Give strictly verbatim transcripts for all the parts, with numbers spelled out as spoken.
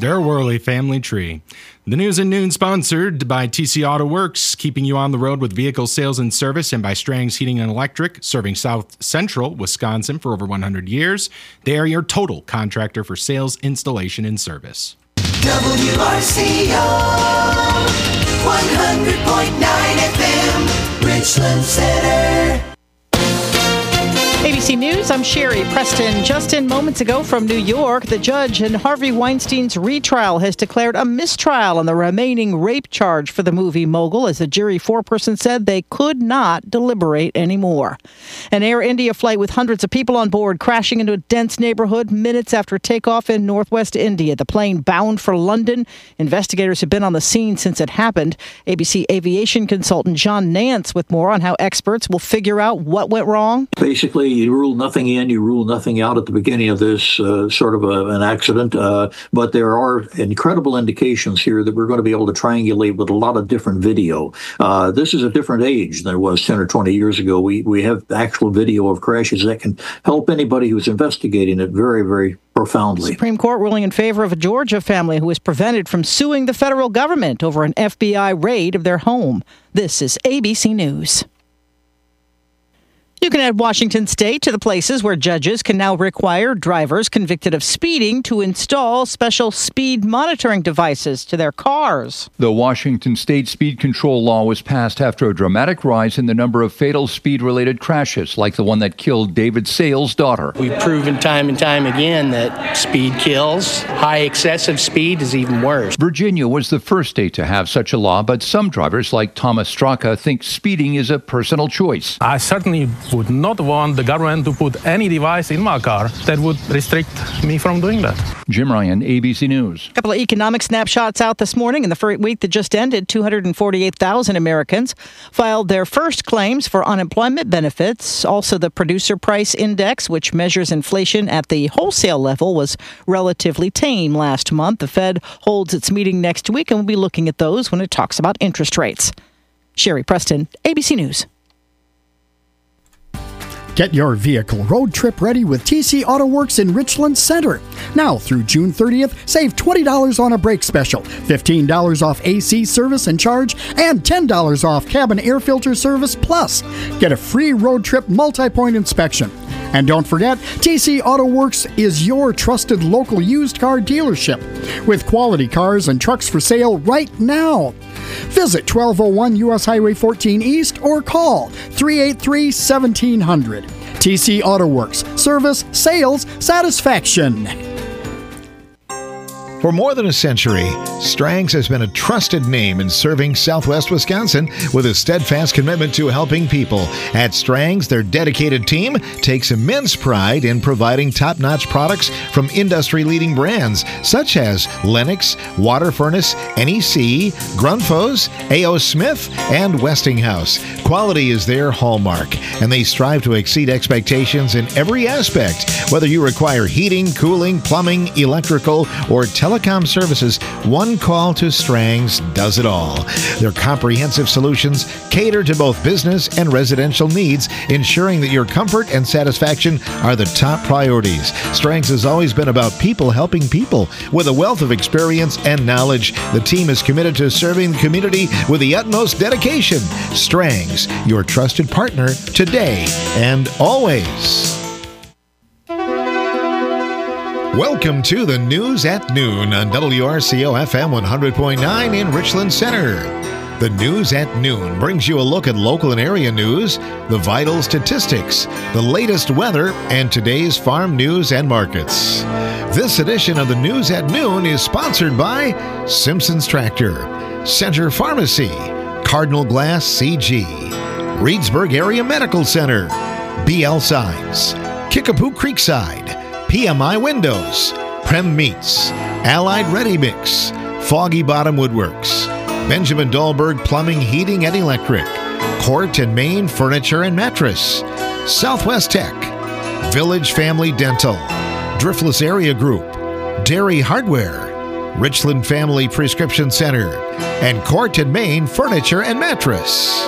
Their Worley Family Tree. The News at Noon sponsored by T C Auto Works, keeping you on the road with vehicle sales and service, and by Strang's Heating and Electric, serving South Central Wisconsin for over one hundred years. They are your total contractor for sales, installation, and service. W R C O one hundred point nine F M, Richland Center. A B C News, I'm Sherry Preston. Just in moments ago from New York, the judge in Harvey Weinstein's retrial has declared a mistrial on the remaining rape charge for the movie mogul, as the jury foreperson said they could not deliberate anymore. An Air India flight with hundreds of people on board crashing into a dense neighborhood minutes after takeoff in northwest India. The plane bound for London. Investigators have been on the scene since it happened. A B C aviation consultant John Nance with more on how experts will figure out what went wrong. Basically, you rule nothing in, you rule nothing out at the beginning of this uh, sort of a, an accident. Uh, but there are incredible indications here that we're going to be able to triangulate with a lot of different video. Uh, this is a different age than it was ten or twenty years ago. We, we have actual video of crashes that can help anybody who's investigating it very, very profoundly. Supreme Court ruling in favor of a Georgia family who was prevented from suing the federal government over an F B I raid of their home. This is A B C News. You can add Washington State to the places where judges can now require drivers convicted of speeding to install special speed monitoring devices to their cars. The Washington State speed control law was passed after a dramatic rise in the number of fatal speed-related crashes, like the one that killed David Sale's daughter. We've proven time and time again that speed kills. High excessive speed is even worse. Virginia was the first state to have such a law, but some drivers, like Thomas Straka, think speeding is a personal choice. I certainly would not want the government to put any device in my car that would restrict me from doing that. Jim Ryan, A B C News. A couple of economic snapshots out this morning. In the first week that just ended, two hundred forty-eight thousand Americans filed their first claims for unemployment benefits. Also, the Producer Price Index, which measures inflation at the wholesale level, was relatively tame last month. The Fed holds its meeting next week, and we'll be looking at those when it talks about interest rates. Sherry Preston, A B C News. Get your vehicle road trip ready with T C Auto Works in Richland Center. Now through June thirtieth, save twenty dollars on a brake special, fifteen dollars off A C service and charge, and ten dollars off cabin air filter service plus. Get a free road trip multi-point inspection. And don't forget, T C Auto Works is your trusted local used car dealership with quality cars and trucks for sale right now. Visit twelve oh one U S Highway fourteen East or call three eight three, one seven zero zero. T C Auto Works. Service, sales, satisfaction. For more than a century, Strang's has been a trusted name in serving Southwest Wisconsin with a steadfast commitment to helping people. At Strang's, their dedicated team takes immense pride in providing top-notch products from industry-leading brands such as Lennox, Water Furnace, N E C, Grundfos, A O. Smith, and Westinghouse. Quality is their hallmark, and they strive to exceed expectations in every aspect. Whether you require heating, cooling, plumbing, electrical, or television, telecom services, one call to Strang's does it all. Their comprehensive solutions cater to both business and residential needs, ensuring that your comfort and satisfaction are the top priorities. Strang's has always been about people helping people. With a wealth of experience and knowledge, the team is committed to serving the community with the utmost dedication. Strang's, your trusted partner today and always. Welcome to the News at Noon on W R C O F M one hundred point nine in Richland Center. The News at Noon brings you a look at local and area news, the vital statistics, the latest weather, and today's farm news and markets. This edition of the News at Noon is sponsored by Simpson's Tractor, Center Pharmacy, Cardinal Glass C G, Reedsburg Area Medical Center, B L Signs, Kickapoo Creekside, P M I Windows, Prem Meats, Allied Ready Mix, Foggy Bottom Woodworks, Benjamin Dahlberg Plumbing, Heating, and Electric, Court and Main Furniture and Mattress, Southwest Tech, Village Family Dental, Driftless Area Group, Dairy Hardware, Richland Family Prescription Center, and Court and Main Furniture and Mattress.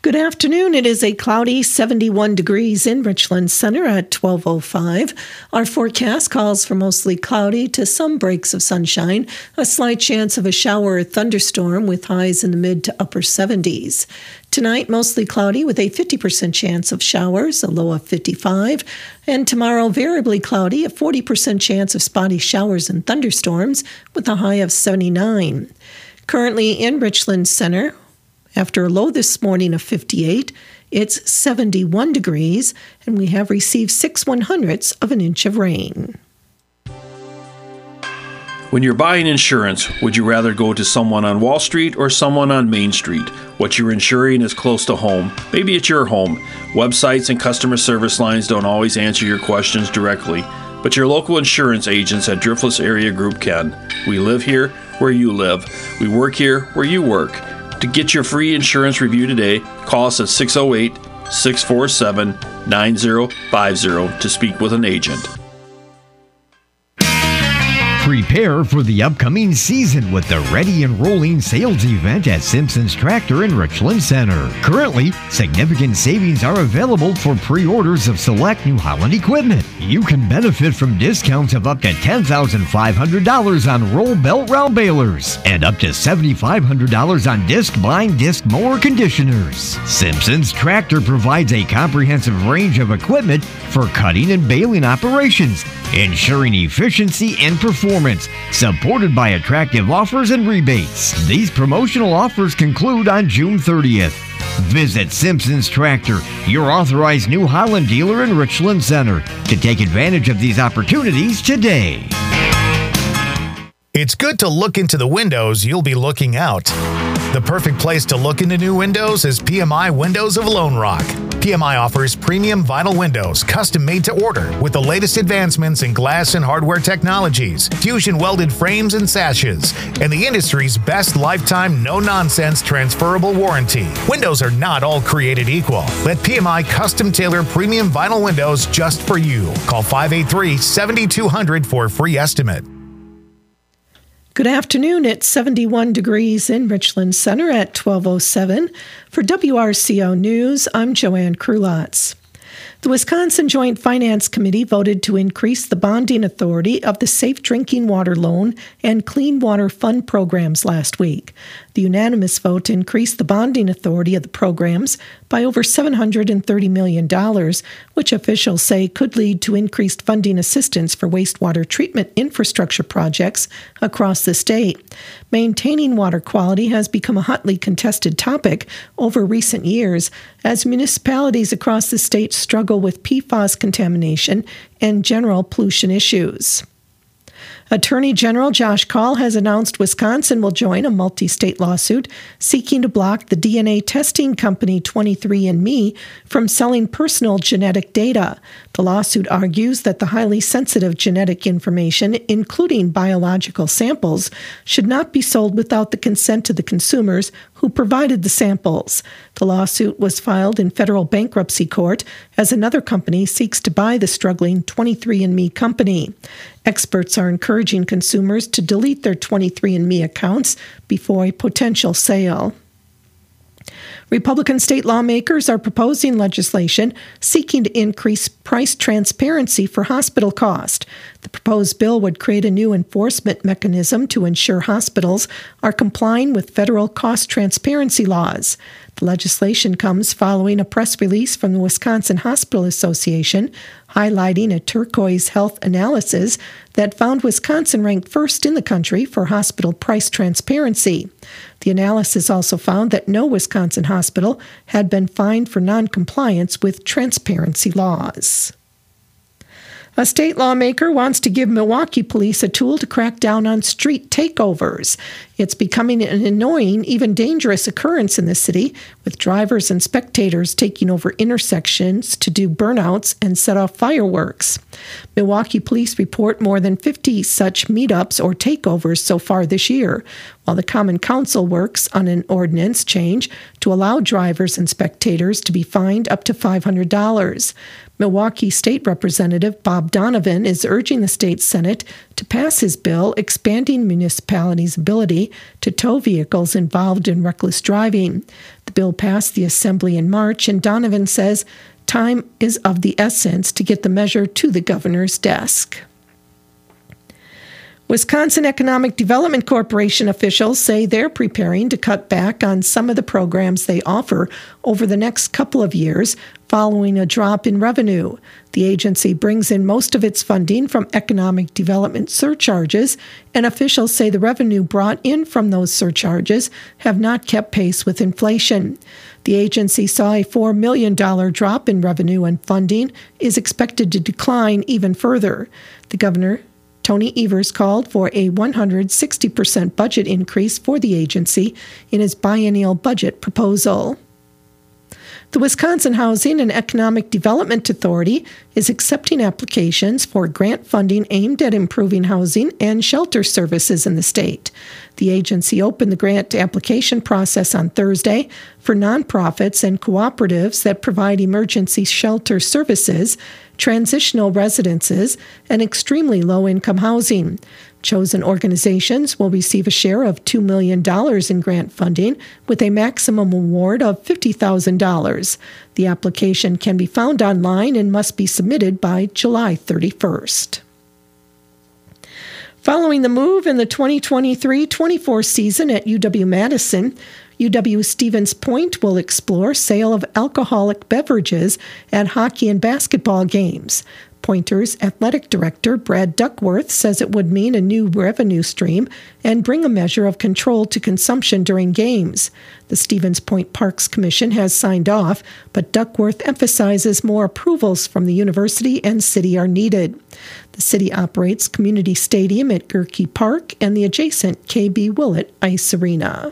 Good afternoon. It is a cloudy seventy-one degrees in Richland Center at twelve oh five. Our forecast calls for mostly cloudy to some breaks of sunshine, a slight chance of a shower or thunderstorm with highs in the mid to upper seventies. Tonight, mostly cloudy with a fifty percent chance of showers, a low of fifty-five. And tomorrow, variably cloudy, a forty percent chance of spotty showers and thunderstorms with a high of seventy-nine. Currently in Richland Center, after a low this morning of fifty-eight, it's seventy-one degrees, and we have received six one hundredths of an inch of rain. When you're buying insurance, would you rather go to someone on Wall Street or someone on Main Street? What you're insuring is close to home. Maybe it's your home. Websites and customer service lines don't always answer your questions directly, but your local insurance agents at Driftless Area Group can. We live here where you live. We work here where you work. To get your free insurance review today, call us at six oh eight, six four seven, nine oh five oh to speak with an agent. Prepare for the upcoming season with the Ready and Rolling sales event at Simpson's Tractor in Richland Center. Currently, significant savings are available for pre-orders of select New Holland equipment. You can benefit from discounts of up to ten thousand five hundred dollars on roll belt round balers and up to seven thousand five hundred dollars on disc blind disc mower conditioners. Simpson's Tractor provides a comprehensive range of equipment for cutting and baling operations, ensuring efficiency and performance, supported by attractive offers and rebates. These promotional offers conclude on June thirtieth. Visit Simpson's Tractor, your authorized New Holland dealer in Richland Center, to take advantage of these opportunities today. It's good to look into the windows you'll be looking out. The perfect place to look into new windows is P M I Windows of Lone Rock. P M I offers premium vinyl windows, custom made to order, with the latest advancements in glass and hardware technologies, fusion welded frames and sashes, and the industry's best lifetime no-nonsense transferable warranty. Windows are not all created equal. Let P M I custom tailor premium vinyl windows just for you. Call five eight three, seven two zero zero for a free estimate. Good afternoon. It's seventy-one degrees in Richland Center at twelve oh seven. For W R C O News, I'm Joanne Krulotz. The Wisconsin Joint Finance Committee voted to increase the bonding authority of the Safe Drinking Water Loan and Clean Water Fund programs last week. The unanimous vote increased the bonding authority of the programs by over seven hundred thirty million dollars, which officials say could lead to increased funding assistance for wastewater treatment infrastructure projects across the state. Maintaining water quality has become a hotly contested topic over recent years as municipalities across the state struggle with P FAS contamination and general pollution issues. Attorney General Josh Kaul has announced Wisconsin will join a multi-state lawsuit seeking to block the D N A testing company twenty-three and me from selling personal genetic data. The lawsuit argues that the highly sensitive genetic information, including biological samples, should not be sold without the consent of the consumers who provided the samples. The lawsuit was filed in federal bankruptcy court as another company seeks to buy the struggling twenty-three and me company. Experts are encouraging consumers to delete their twenty-three and me accounts before a potential sale. Republican state lawmakers are proposing legislation seeking to increase price transparency for hospital cost. The proposed bill would create a new enforcement mechanism to ensure hospitals are complying with federal cost transparency laws. The legislation comes following a press release from the Wisconsin Hospital Association highlighting a turquoise health analysis that found Wisconsin ranked first in the country for hospital price transparency. The analysis also found that no Wisconsin hospital had been fined for noncompliance with transparency laws. A state lawmaker wants to give Milwaukee police a tool to crack down on street takeovers. It's becoming an annoying, even dangerous occurrence in the city, with drivers and spectators taking over intersections to do burnouts and set off fireworks. Milwaukee police report more than fifty such meetups or takeovers so far this year, while the Common Council works on an ordinance change to allow drivers and spectators to be fined up to five hundred dollars. Milwaukee State Representative Bob Donovan is urging the state Senate to pass his bill expanding municipalities' ability to tow vehicles involved in reckless driving. The bill passed the Assembly in March, and Donovan says time is of the essence to get the measure to the governor's desk. Wisconsin Economic Development Corporation officials say they're preparing to cut back on some of the programs they offer over the next couple of years following a drop in revenue. The agency brings in most of its funding from economic development surcharges, and officials say the revenue brought in from those surcharges have not kept pace with inflation. The agency saw a four million dollars drop in revenue, and funding is expected to decline even further. The governor, Tony Evers, called for a one hundred sixty percent budget increase for the agency in his biennial budget proposal. The Wisconsin Housing and Economic Development Authority is accepting applications for grant funding aimed at improving housing and shelter services in the state. The agency opened the grant application process on Thursday for nonprofits and cooperatives that provide emergency shelter services, transitional residences, and extremely low-income housing. Chosen organizations will receive a share of two million dollars in grant funding with a maximum award of fifty thousand dollars. The application can be found online and must be submitted by July thirty-first. Following the move in the twenty twenty-three twenty-four season at U W-Madison, U W-Stevens Point will explore sale of alcoholic beverages at hockey and basketball games. Pointer's athletic director, Brad Duckworth, says it would mean a new revenue stream and bring a measure of control to consumption during games. The Stevens Point Parks Commission has signed off, but Duckworth emphasizes more approvals from the university and city are needed. The city operates Community Stadium at Gerke Park and the adjacent K B Willett Ice Arena.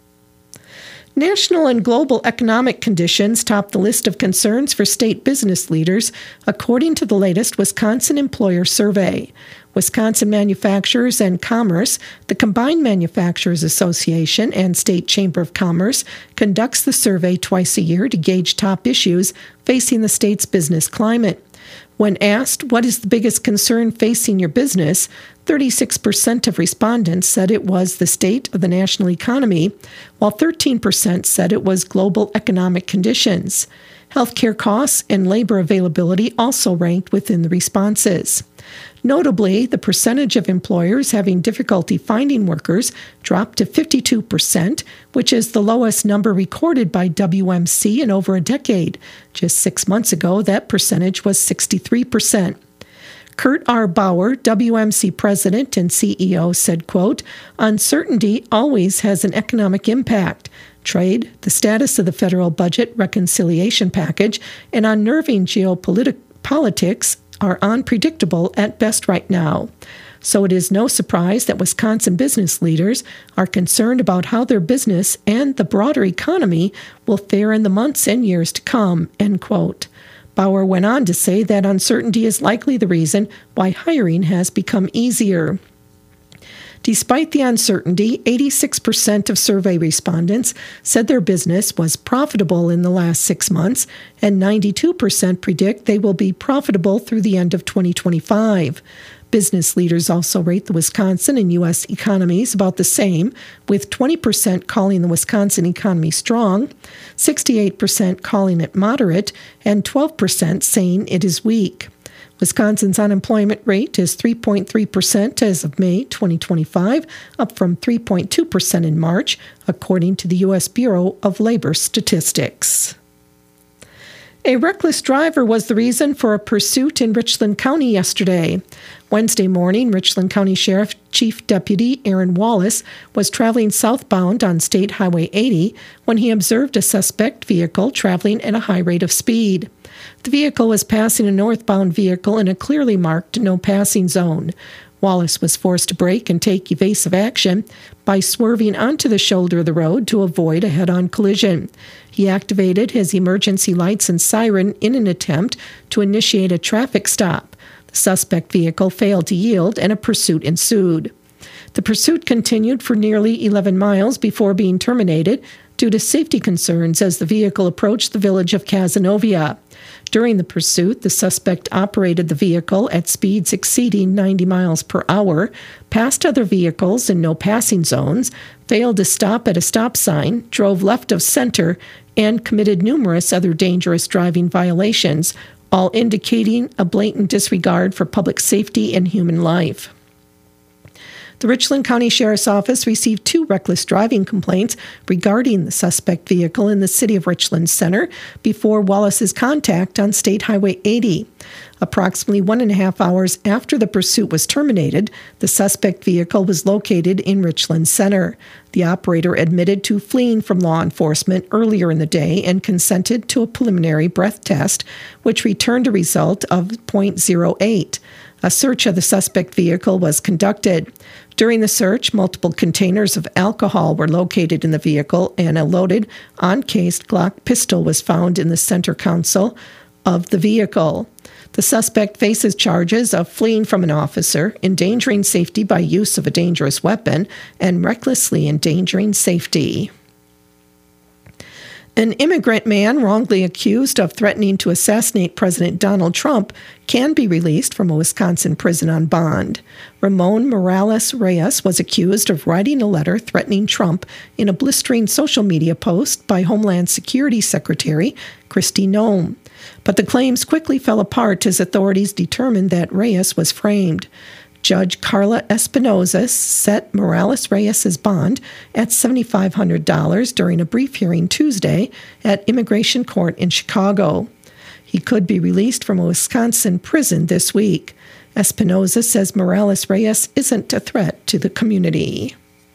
National and global economic conditions top the list of concerns for state business leaders, according to the latest Wisconsin Employer Survey. Wisconsin Manufacturers and Commerce, the Combined Manufacturers Association, and State Chamber of Commerce conducts the survey twice a year to gauge top issues facing the state's business climate. When asked what is the biggest concern facing your business, thirty-six percent of respondents said it was the state of the national economy, while thirteen percent said it was global economic conditions. Healthcare costs and labor availability also ranked within the responses. Notably, the percentage of employers having difficulty finding workers dropped to fifty-two percent, which is the lowest number recorded by W M C in over a decade. Just six months ago, that percentage was sixty-three percent. Kurt R. Bauer, W M C president and C E O, said, quote, "Uncertainty always has an economic impact. Trade, the status of the federal budget reconciliation package, and unnerving geopolitics are unpredictable at best right now. So it is no surprise that Wisconsin business leaders are concerned about how their business and the broader economy will fare in the months and years to come," end quote. Bauer went on to say that uncertainty is likely the reason why hiring has become easier. Despite the uncertainty, eighty-six percent of survey respondents said their business was profitable in the last six months, and ninety-two percent predict they will be profitable through the end of twenty twenty-five. Business leaders also rate the Wisconsin and U S economies about the same, with twenty percent calling the Wisconsin economy strong, sixty-eight percent calling it moderate, and twelve percent saying it is weak. Wisconsin's unemployment rate is three point three percent as of May twenty twenty-five, up from three point two percent in March, according to the U S Bureau of Labor Statistics. A reckless driver was the reason for a pursuit in Richland County yesterday. Wednesday morning, Richland County Sheriff Chief Deputy Aaron Wallace was traveling southbound on State Highway eighty when he observed a suspect vehicle traveling at a high rate of speed. The vehicle was passing a northbound vehicle in a clearly marked no-passing zone. Wallace was forced to brake and take evasive action by swerving onto the shoulder of the road to avoid a head-on collision. He activated his emergency lights and siren in an attempt to initiate a traffic stop. The suspect vehicle failed to yield, and a pursuit ensued. The pursuit continued for nearly eleven miles before being terminated due to safety concerns as the vehicle approached the village of Cazenovia. During the pursuit, the suspect operated the vehicle at speeds exceeding ninety miles per hour, passed other vehicles in no passing zones, failed to stop at a stop sign, drove left of center, and committed numerous other dangerous driving violations, all indicating a blatant disregard for public safety and human life. The Richland County Sheriff's Office received two reckless driving complaints regarding the suspect vehicle in the city of Richland Center before Wallace's contact on State Highway eighty. Approximately one and a half hours after the pursuit was terminated, the suspect vehicle was located in Richland Center. The operator admitted to fleeing from law enforcement earlier in the day and consented to a preliminary breath test, which returned a result of point zero eight. A search of the suspect vehicle was conducted. During the search, multiple containers of alcohol were located in the vehicle, and a loaded, uncased Glock pistol was found in the center console of the vehicle. The suspect faces charges of fleeing from an officer, endangering safety by use of a dangerous weapon, and recklessly endangering safety. An immigrant man wrongly accused of threatening to assassinate President Donald Trump can be released from a Wisconsin prison on bond. Ramon Morales Reyes was accused of writing a letter threatening Trump in a blistering social media post by Homeland Security Secretary Kristi Noem. But the claims quickly fell apart as authorities determined that Reyes was framed. Judge Carla Espinoza set Morales Reyes' bond at seven thousand five hundred dollars during a brief hearing Tuesday at Immigration Court in Chicago. He could be released from a Wisconsin prison this week. Espinoza says Morales Reyes isn't a threat to the community.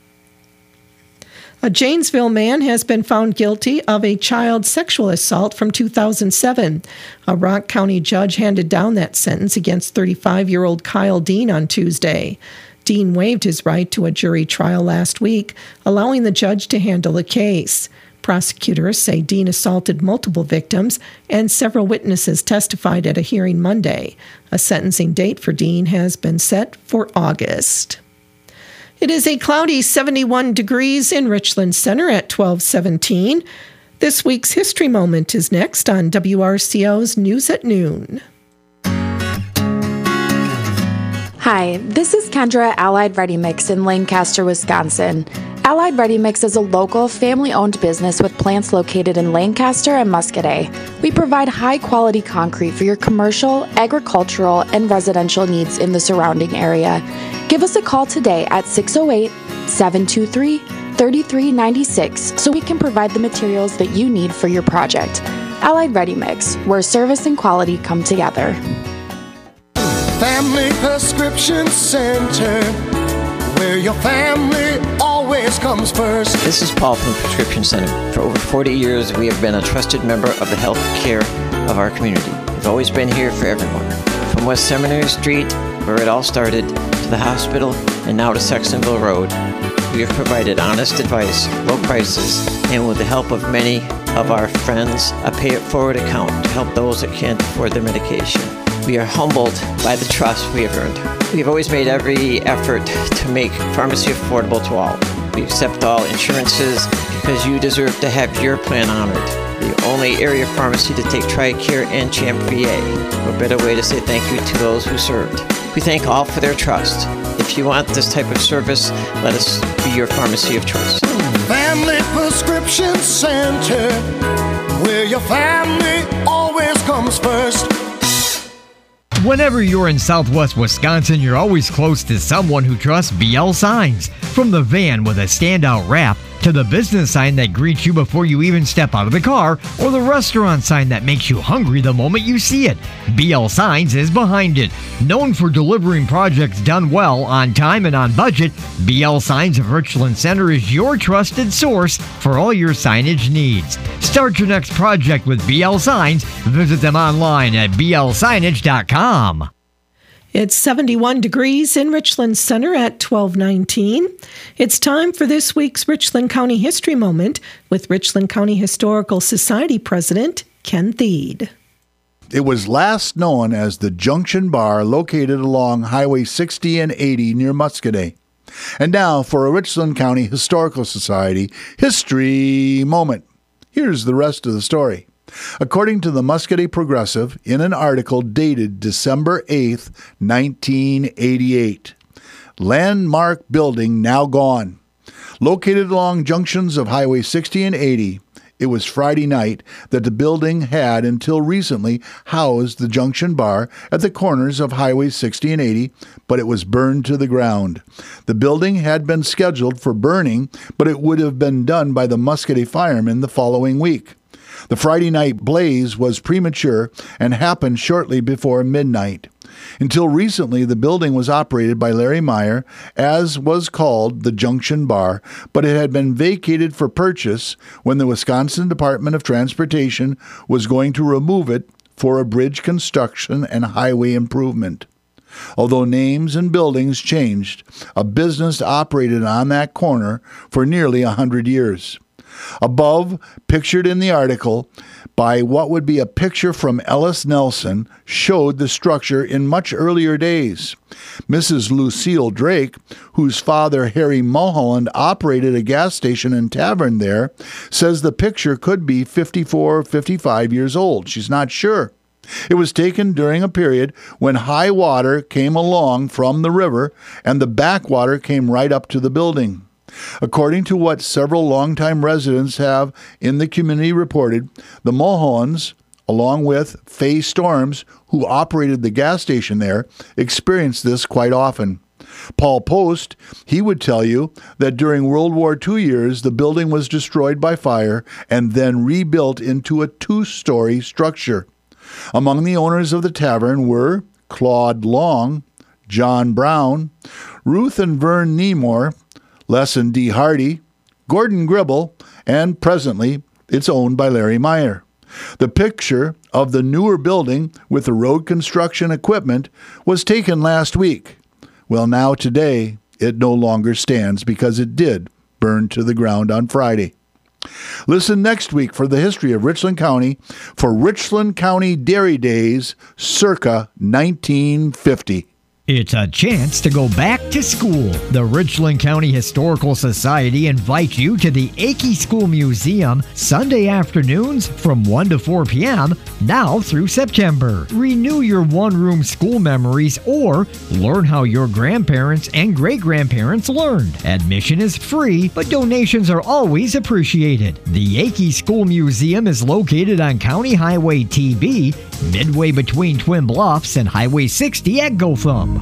A Janesville man has been found guilty of a child sexual assault from two thousand seven. A Rock County judge handed down that sentence against thirty-five-year-old Kyle Dean on Tuesday. Dean waived his right to a jury trial last week, allowing the judge to handle the case. Prosecutors say Dean assaulted multiple victims, and several witnesses testified at a hearing Monday. A sentencing date for Dean has been set for August. It is a cloudy seventy-one degrees in Richland Center at twelve seventeen. This week's History Moment is next on W R C O's News at Noon. Hi, this is Kendra at Allied Ready Mix in Lancaster, Wisconsin. Allied Ready Mix is a local, family-owned business with plants located in Lancaster and Muscadet. We provide high-quality concrete for your commercial, agricultural, and residential needs in the surrounding area. Give us a call today at six oh eight, seven two three, three three nine six so we can provide the materials that you need for your project. Allied Ready Mix, where service and quality come together. Family Prescription Center, where your family always comes first. This is Paul from the Prescription Center. For over forty years, we have been a trusted member of the health care of our community. We've always been here for everyone. From West Seminary Street, where it all started, to the hospital, and now to Sextonville Road, we have provided honest advice, low prices, and with the help of many of our friends, a pay-it-forward account to help those that can't afford their medication. We are humbled by the trust we have earned. We have always made every effort to make pharmacy affordable to all. We accept all insurances because you deserve to have your plan honored. The only area pharmacy to take TRICARE and CHAMP V A. What better way to say thank you to those who served. We thank all for their trust. If you want this type of service, let us be your pharmacy of choice. Family Prescription Center, where your family always comes first. Whenever you're in Southwest Wisconsin, you're always close to someone who trusts B L Signs. From the van with a standout wrap, to the business sign that greets you before you even step out of the car, or the restaurant sign that makes you hungry the moment you see it, B L Signs is behind it. Known for delivering projects done well, on time, and on budget, B L Signs of Richland Center is your trusted source for all your signage needs. Start your next project with B L Signs. Visit them online at b l signage dot com. It's seventy-one degrees in Richland Center at twelve nineteen. It's time for this week's Richland County History Moment with Richland County Historical Society President Ken Thiede. It was last known as the Junction Bar, located along Highway sixty and eighty near Muscadet. And now for a Richland County Historical Society History Moment. Here's the rest of the story. According to the Muscatee Progressive, in an article dated December eighth, nineteen eighty-eight, landmark building now gone. Located along junctions of Highway sixty and eighty, it was Friday night that the building had until recently housed the Junction Bar at the corners of Highway sixty and eighty, but it was burned to the ground. The building had been scheduled for burning, but it would have been done by the Muscatee firemen the following week. The Friday night blaze was premature and happened shortly before midnight. Until recently, the building was operated by Larry Meyer, as was called the Junction Bar, but it had been vacated for purchase when the Wisconsin Department of Transportation was going to remove it for a bridge construction and highway improvement. Although names and buildings changed, a business operated on that corner for nearly a hundred years. Above, pictured in the article, by what would be a picture from Ellis Nelson, showed the structure in much earlier days. Missus Lucille Drake, whose father Harry Mulholland operated a gas station and tavern there, says the picture could be fifty-four or fifty-five years old. She's not sure. It was taken during a period when high water came along from the river and the backwater came right up to the building. According to what several longtime residents have in the community reported, the Mulhollands, along with Fay Storms, who operated the gas station there, experienced this quite often. Paul Post, he would tell you that during World War Two years, the building was destroyed by fire and then rebuilt into a two-story structure. Among the owners of the tavern were Claude Long, John Brown, Ruth and Vern Nemore, Lesson D. Hardy, Gordon Gribble, and presently it's owned by Larry Meyer. The picture of the newer building with the road construction equipment was taken last week. Well, now today it no longer stands because it did burn to the ground on Friday. Listen next week for the history of Richland County for Richland County Dairy Days circa nineteen fifty. It's a chance to go back to school. The Richland County Historical Society invites you to the Akey School Museum Sunday afternoons from one to four p.m. now through September. Renew your one-room school memories or learn how your grandparents and great-grandparents learned. Admission is free, but donations are always appreciated. The Akey School Museum is located on County Highway T B, midway between Twin Bluffs and Highway sixty at Gotham.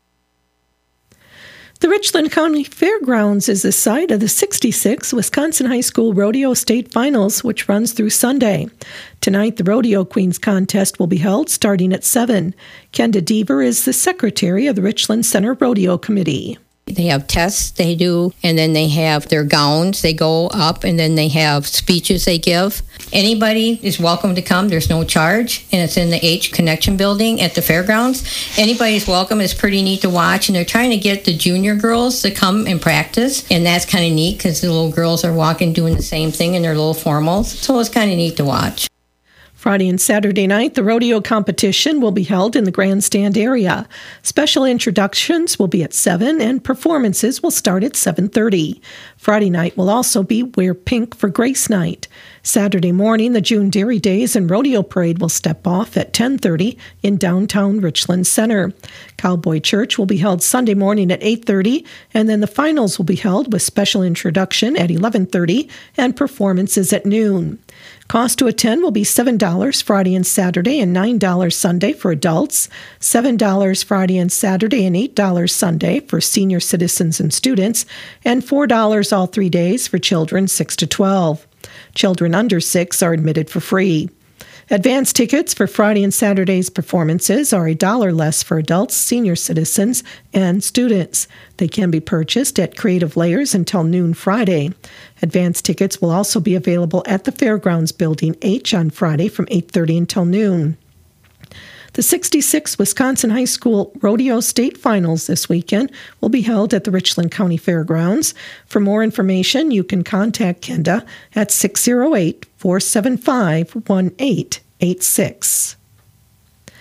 The Richland County Fairgrounds is the site of the sixty-sixth Wisconsin High School Rodeo State Finals, which runs through Sunday. Tonight, the Rodeo Queens contest will be held starting at seven. Kenda Deaver is the secretary of the Richland Center Rodeo Committee. They have tests they do, and then they have their gowns. They go up, and then they have speeches they give. Anybody is welcome to come. There's no charge, and it's in the H Connection building at the fairgrounds. Anybody's welcome. It's pretty neat to watch, and they're trying to get the junior girls to come and practice, and that's kind of neat because the little girls are walking doing the same thing in their little formals, so it's kind of neat to watch. Friday and Saturday night, the rodeo competition will be held in the grandstand area. Special introductions will be at seven, and performances will start at seven thirty. Friday night will also be Wear Pink for Grace Night. Saturday morning, the June Dairy Days and Rodeo Parade will step off at ten thirty in downtown Richland Center. Cowboy Church will be held Sunday morning at eight thirty, and then the finals will be held with special introduction at eleven thirty and performances at noon. Cost to attend will be seven dollars Friday and Saturday and nine dollars Sunday for adults, seven dollars Friday and Saturday and eight dollars Sunday for senior citizens and students, and four dollars all three days for children six to twelve. Children under six are admitted for free. Advance tickets for Friday and Saturday's performances are a dollar less for adults, senior citizens, and students. They can be purchased at Creative Layers until noon Friday. Advance tickets will also be available at the Fairgrounds Building H on Friday from eight thirty until noon. The sixty-sixth Wisconsin High School Rodeo State Finals this weekend will be held at the Richland County Fairgrounds. For more information, you can contact Kenda at six oh eight, four seven five, one eight eight six.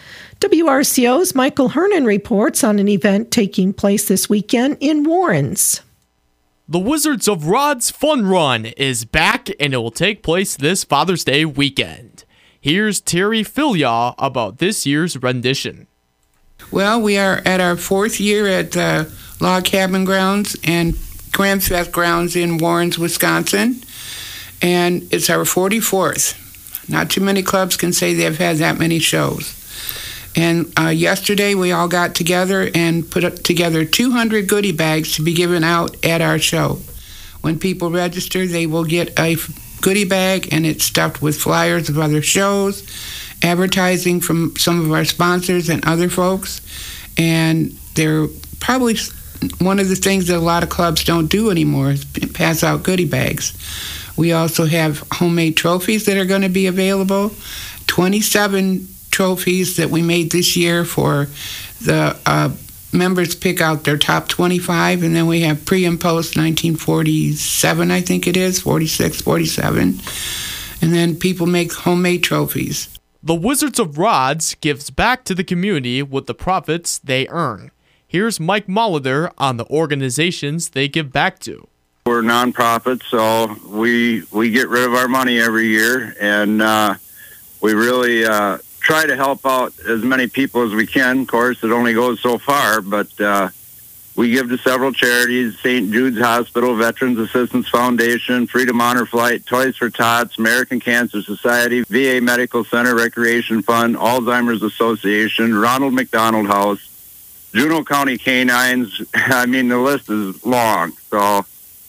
W R C O's Michael Hernan reports on an event taking place this weekend in Warrens. The Wizards of Rod's Fun Run is back, and it will take place this Father's Day weekend. Here's Terry Filyaw about this year's rendition. Well, we are at our fourth year at the Log Cabin Grounds and Grand Fest Grounds in Warrens, Wisconsin, and it's our forty-fourth. Not too many clubs can say they've had that many shows. And uh, yesterday we all got together and put together two hundred goodie bags to be given out at our show. When people register, they will get a goodie bag, and it's stuffed with flyers of other shows, advertising from some of our sponsors and other folks. And they're probably one of the things that a lot of clubs don't do anymore is pass out goodie bags. We also have homemade trophies that are going to be available. twenty-seven trophies that we made this year for the uh, members pick out their top twenty-five, and then we have pre and post nineteen forty-seven, I think it is, forty-six, forty-seven, and then people make homemade trophies. The Wizards of Rods gives back to the community with the profits they earn. Here's Mike Molitor on the organizations they give back to. We're nonprofits, so we we get rid of our money every year, and uh, we really uh, try to help out as many people as we can. Of course, it only goes so far, but uh, we give to several charities: Saint Jude's Hospital, Veterans Assistance Foundation, Freedom Honor Flight, Toys for Tots, American Cancer Society, V A Medical Center, Recreation Fund, Alzheimer's Association, Ronald McDonald House, Juneau County Canines. I mean, the list is long. So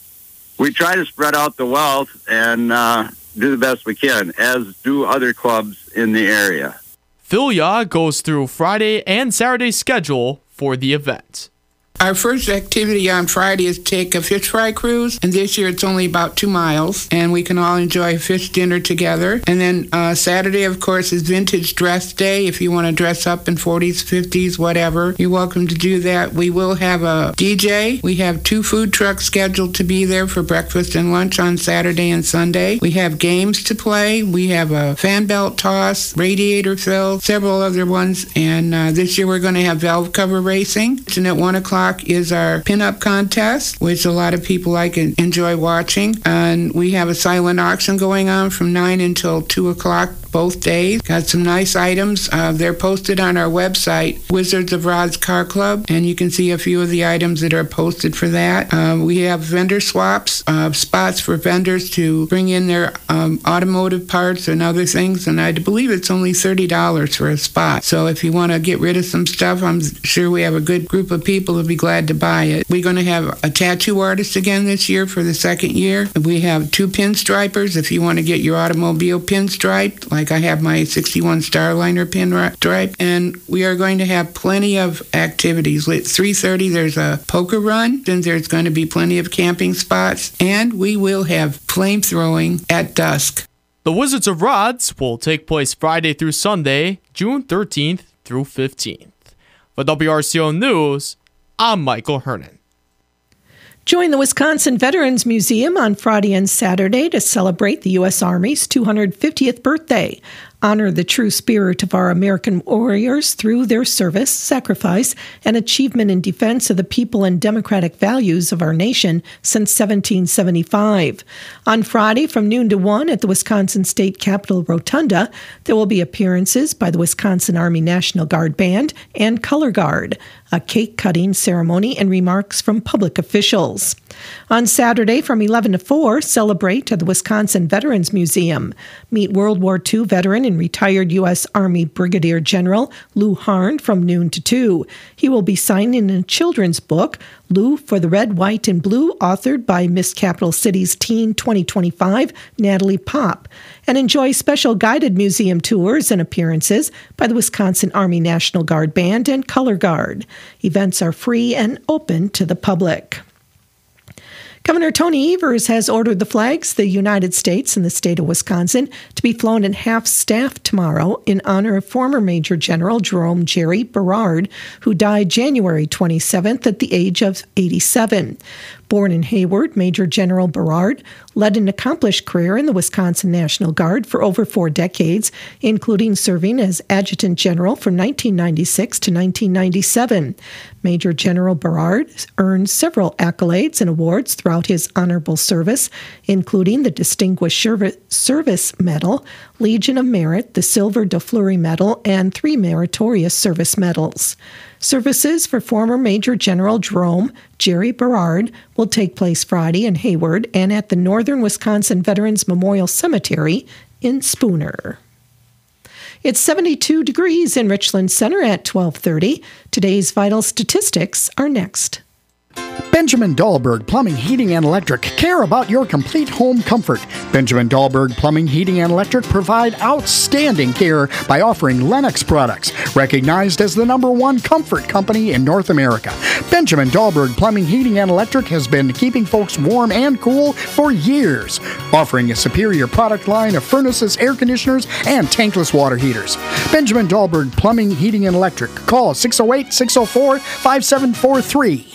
we try to spread out the wealth and uh, do the best we can, as do other clubs in the area. Filyaw goes through Friday and Saturday schedule for the event. Our first activity on Friday is to take a fish fry cruise, and this year it's only about two miles, and we can all enjoy a fish dinner together. And then uh, Saturday, of course, is Vintage Dress Day. If you want to dress up in forties, fifties, whatever, you're welcome to do that. We will have a D J. We have two food trucks scheduled to be there for breakfast and lunch on Saturday and Sunday. We have games to play. We have a fan belt toss, radiator fill, several other ones, and uh, this year we're going to have valve cover racing. And at one o'clock is our pinup contest, which a lot of people like and enjoy watching. And we have a silent auction going on from nine until two o'clock both days. Got some nice items. Uh, they're posted on our website, Wizards of Rod's Car Club, and you can see a few of the items that are posted for that. Uh, we have vendor swaps, uh, spots for vendors to bring in their um, automotive parts and other things, and I believe it's only thirty dollars for a spot. So if you want to get rid of some stuff, I'm sure we have a good group of people who'll be glad to buy it. We're going to have a tattoo artist again this year for the second year. We have two pinstripers if you want to get your automobile pinstriped, like I have my sixty-one Starliner pinstripe. And we are going to have plenty of activities. At three thirty, there's a poker run. Then there's going to be plenty of camping spots. And we will have flame throwing at dusk. The Wizards of Rods will take place Friday through Sunday, June thirteenth through fifteenth. For W R C O News, I'm Michael Hernan. Join the Wisconsin Veterans Museum on Friday and Saturday to celebrate the U S Army's two hundred fiftieth birthday. Honor the true spirit of our American warriors through their service, sacrifice, and achievement in defense of the people and democratic values of our nation since seventeen seventy-five. On Friday from noon to one at the Wisconsin State Capitol Rotunda, there will be appearances by the Wisconsin Army National Guard Band and Color Guard, a cake-cutting ceremony, and remarks from public officials. On Saturday from eleven to four, celebrate at the Wisconsin Veterans Museum. Meet World War Two veteran and retired U S Army Brigadier General Lou Harn from noon to two. He will be signing a children's book, Lou for the Red, White, and Blue, authored by Miss Capital City's Teen twenty twenty-five, Natalie Pop, and enjoy special guided museum tours and appearances by the Wisconsin Army National Guard Band and Color Guard. Events are free and open to the public. Governor Tony Evers has ordered the flags of the United States and the state of Wisconsin to be flown in half-staff tomorrow in honor of former Major General Jerome Jerry Berard, who died January twenty-seventh at the age of eighty-seven. Born in Hayward, Major General Berard led an accomplished career in the Wisconsin National Guard for over four decades, including serving as Adjutant General from nineteen ninety-six to nineteen ninety-seven. Major General Berard earned several accolades and awards throughout his honorable service, including the Distinguished Service Medal, Legion of Merit, the Silver de Fleury Medal, and three Meritorious Service Medals. Services for former Major General Jerome Jerry Berard will take place Friday in Hayward and at the Northern Wisconsin Veterans Memorial Cemetery in Spooner. It's seventy-two degrees in Richland Center at twelve thirty. Today's vital statistics are next. Benjamin Dahlberg Plumbing, Heating, and Electric care about your complete home comfort. Benjamin Dahlberg Plumbing, Heating, and Electric provide outstanding care by offering Lennox products, recognized as the number one comfort company in North America. Benjamin Dahlberg Plumbing, Heating, and Electric has been keeping folks warm and cool for years, offering a superior product line of furnaces, air conditioners, and tankless water heaters. Benjamin Dahlberg Plumbing, Heating, and Electric. Call six oh eight, six oh four, five seven four three.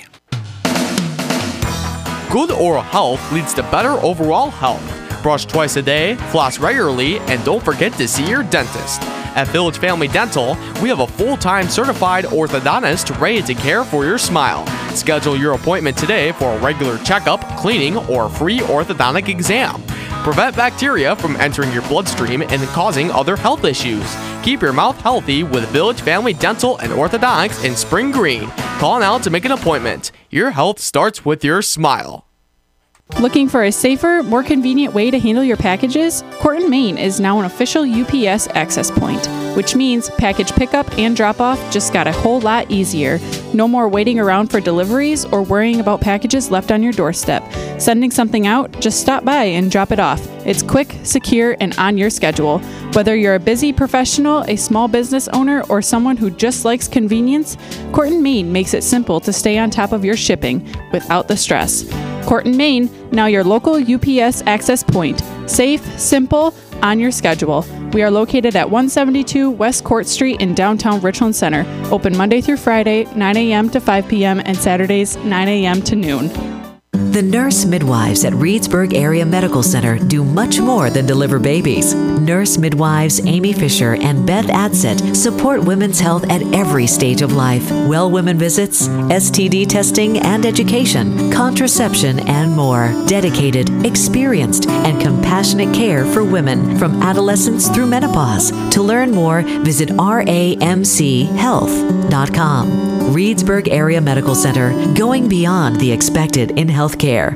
Good oral health leads to better overall health. Brush twice a day, floss regularly, and don't forget to see your dentist. At Village Family Dental, we have a full-time certified orthodontist ready to care for your smile. Schedule your appointment today for a regular checkup, cleaning, or free orthodontic exam. Prevent bacteria from entering your bloodstream and causing other health issues. Keep your mouth healthy with Village Family Dental and Orthodontics in Spring Green. Call now to make an appointment. Your health starts with your smile. Looking for a safer, more convenient way to handle your packages? Corton, Maine is now an official U P S access point, which means package pickup and drop-off just got a whole lot easier. No more waiting around for deliveries or worrying about packages left on your doorstep. Sending something out? Just stop by and drop it off. It's quick, secure, and on your schedule. Whether you're a busy professional, a small business owner, or someone who just likes convenience, Corton, Maine makes it simple to stay on top of your shipping without the stress. Corton, Maine, now your local U P S access point. Safe, simple, on your schedule. We are located at one seventy-two West Court Street in downtown Richland Center. Open Monday through Friday, nine a.m. to five p.m. and Saturdays, nine a.m. to noon. The nurse midwives at Reedsburg Area Medical Center do much more than deliver babies. Nurse midwives Amy Fisher and Beth Adsett support women's health at every stage of life. Well women visits, S T D testing and education, contraception, and more. Dedicated, experienced, and compassionate care for women from adolescence through menopause. To learn more, visit R A M C health dot com. Reedsburg Area Medical Center, going beyond the expected in healthcare.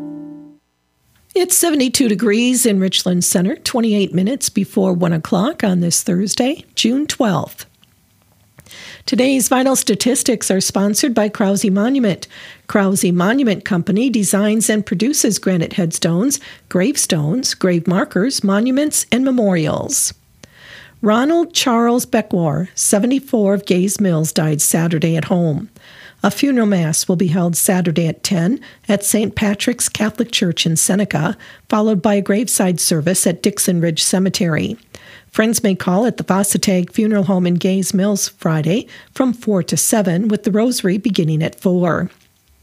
It's seventy-two degrees in Richland Center, twenty-eight minutes before one o'clock on this Thursday, June twelfth. Today's vital statistics are sponsored by Krause Monument. Krause Monument Company designs and produces granite headstones, gravestones, grave markers, monuments, and memorials. Ronald Charles Beckwar, seventy-four, of Gays Mills, died Saturday at home. A funeral mass will be held Saturday at ten at Saint Patrick's Catholic Church in Seneca, followed by a graveside service at Dixon Ridge Cemetery. Friends may call at the Vossatag Funeral Home in Gays Mills Friday from four to seven, with the rosary beginning at four.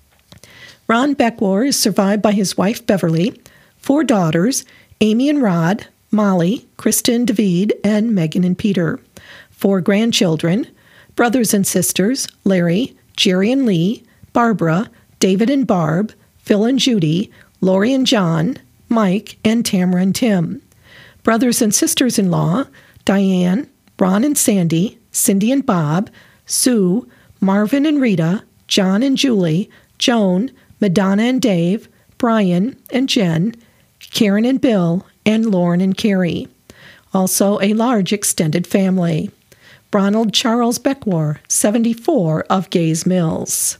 Ron Beckwar is survived by his wife Beverly, four daughters, Amy and Rod, Molly, Kristen, David, and Megan and Peter. Four grandchildren, brothers and sisters, Larry, Jerry and Lee, Barbara, David and Barb, Phil and Judy, Lori and John, Mike, and Tamara and Tim. Brothers and sisters-in-law, Diane, Ron and Sandy, Cindy and Bob, Sue, Marvin and Rita, John and Julie, Joan, Madonna and Dave, Brian and Jen, Karen and Bill, and Lauren and Carrie. Also a large extended family. Ronald Charles Beckwar, seventy-four, of Gays Mills.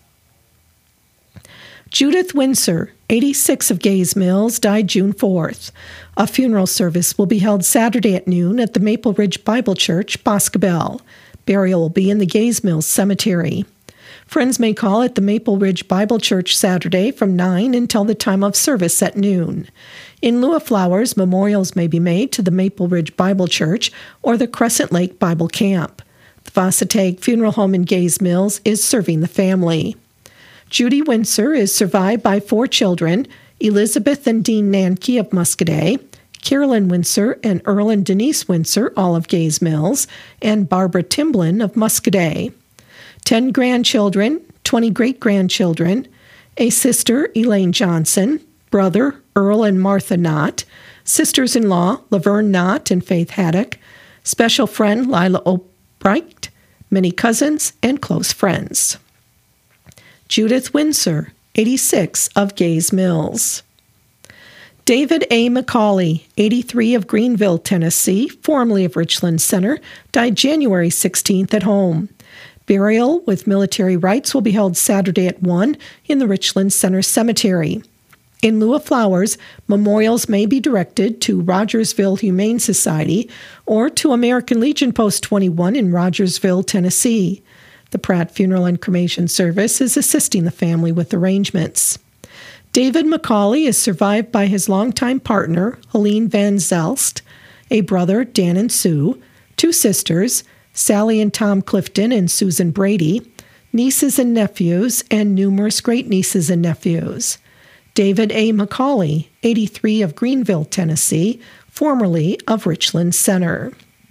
Judith Windsor, eighty-six, of Gays Mills, died June fourth. A funeral service will be held Saturday at noon at the Maple Ridge Bible Church, Boscobel. Burial will be in the Gays Mills Cemetery. Friends may call at the Maple Ridge Bible Church Saturday from nine until the time of service at noon. In lieu of flowers, memorials may be made to the Maple Ridge Bible Church or the Crescent Lake Bible Camp. The Vossatag Funeral Home in Gays Mills is serving the family. Judy Windsor is survived by four children, Elizabeth and Dean Nanke of Muscadet, Carolyn Windsor and Earl and Denise Windsor, all of Gays Mills, and Barbara Timblin of Muscadet. Ten grandchildren, twenty great-grandchildren, a sister, Elaine Johnson, brother, Earl and Martha Knott, sisters-in-law, Laverne Knott and Faith Haddock, special friend, Lila Obright, many cousins, and close friends. Judith Windsor, eighty-six, of Gays Mills. David A. McCauley, eighty-three, of Greenville, Tennessee, formerly of Richland Center, died January sixteenth at home. Burial with military rites will be held Saturday at one in the Richland Center Cemetery. In lieu of flowers, memorials may be directed to Rogersville Humane Society or to American Legion Post twenty-one in Rogersville, Tennessee. The Pratt Funeral and Cremation Service is assisting the family with arrangements. David McCauley is survived by his longtime partner, Helene Van Zelst, a brother, Dan and Sue, two sisters, Sally and Tom Clifton and Susan Brady, nieces and nephews, and numerous great-nieces and nephews. David A. McCauley, eighty-three, of Greenville, Tennessee, formerly of Richland Center.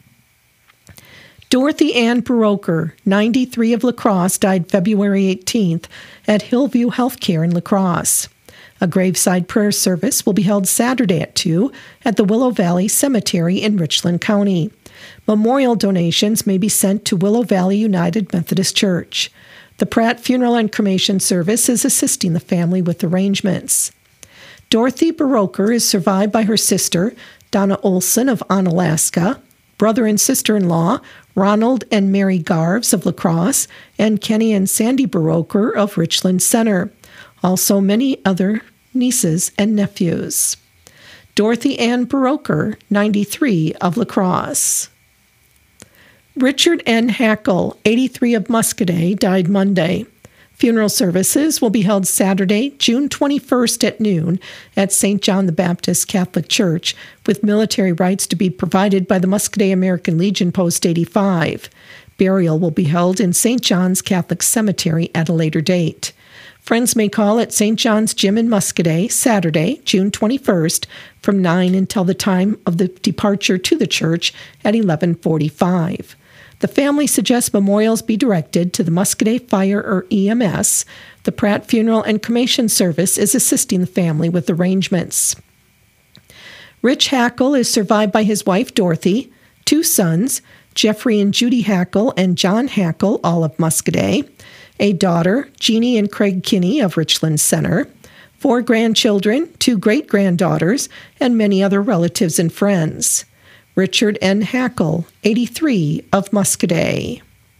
Dorothy Ann Baroker, ninety-three, of La Crosse, died February eighteenth at Hillview Healthcare in La Crosse. A graveside prayer service will be held Saturday at two at the Willow Valley Cemetery in Richland County. Memorial donations may be sent to Willow Valley United Methodist Church. The Pratt Funeral and Cremation Service is assisting the family with arrangements. Dorothy Baroker is survived by her sister, Donna Olson of Onalaska, brother and sister-in-law, Ronald and Mary Garves of La Crosse, and Kenny and Sandy Baroker of Richland Center. Also many other nieces and nephews. Dorothy Ann Baroker, ninety-three, of La Crosse. Richard N. Hackle, eighty-three, of Muscadet, died Monday. Funeral services will be held Saturday, June twenty-first at noon at Saint John the Baptist Catholic Church, with military rites to be provided by the Muscadet American Legion Post eighty-five. Burial will be held in Saint John's Catholic Cemetery at a later date. Friends may call at Saint John's Gym in Muscadet Saturday, June twenty-first, from nine until the time of the departure to the church at eleven forty-five. The family suggests memorials be directed to the Muscadet Fire or E M S. The Pratt Funeral and Cremation Service is assisting the family with arrangements. Rich Hackle is survived by his wife Dorothy, two sons, Jeffrey and Judy Hackle and John Hackle, all of Muscadet, a daughter, Jeannie and Craig Kinney of Richland Center, four grandchildren, two great-granddaughters, and many other relatives and friends. Richard N. Hackle, eighty-three, of Muscadet.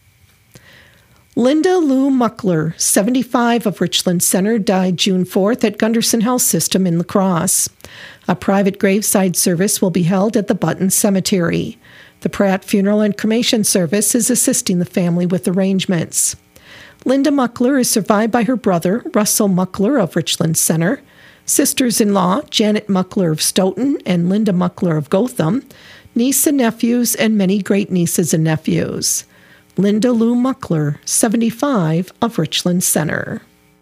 Linda Lou Muckler, seventy-five, of Richland Center, died June fourth at Gunderson Health System in La Crosse. A private graveside service will be held at the Button Cemetery. The Pratt Funeral and Cremation Service is assisting the family with arrangements. Linda Muckler is survived by her brother, Russell Muckler of Richland Center, sisters-in-law, Janet Muckler of Stoughton and Linda Muckler of Gotham, niece and nephews, and many great-nieces and nephews. Linda Lou Muckler, seventy-five, of Richland Center.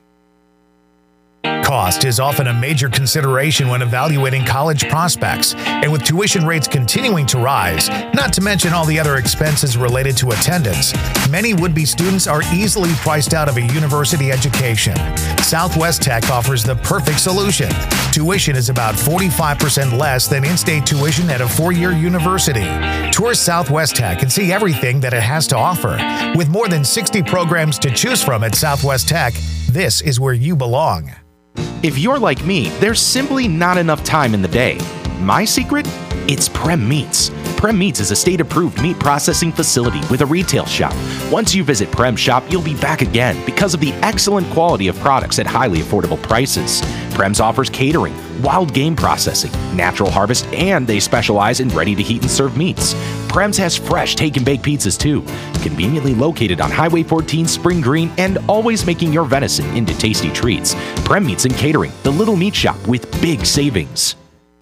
Cost is often a major consideration when evaluating college prospects, and with tuition rates continuing to rise, not to mention all the other expenses related to attendance, many would-be students are easily priced out of a university education. Southwest Tech offers the perfect solution. Tuition is about forty-five percent less than in-state tuition at a four-year university. Tour Southwest Tech and see everything that it has to offer. With more than sixty programs to choose from at Southwest Tech, this is where you belong. If you're like me, there's simply not enough time in the day. My secret? It's Prem Meats. Prem Meats is a state-approved meat processing facility with a retail shop. Once you visit Prem Shop, you'll be back again because of the excellent quality of products at highly affordable prices. Prem's offers catering, wild game processing, natural harvest, and they specialize in ready-to-heat and serve meats. Prem's has fresh take-and-bake pizzas too, conveniently located on Highway fourteen Spring Green and always making your venison into tasty treats. Prem Meats and Catering, the little meat shop with big savings.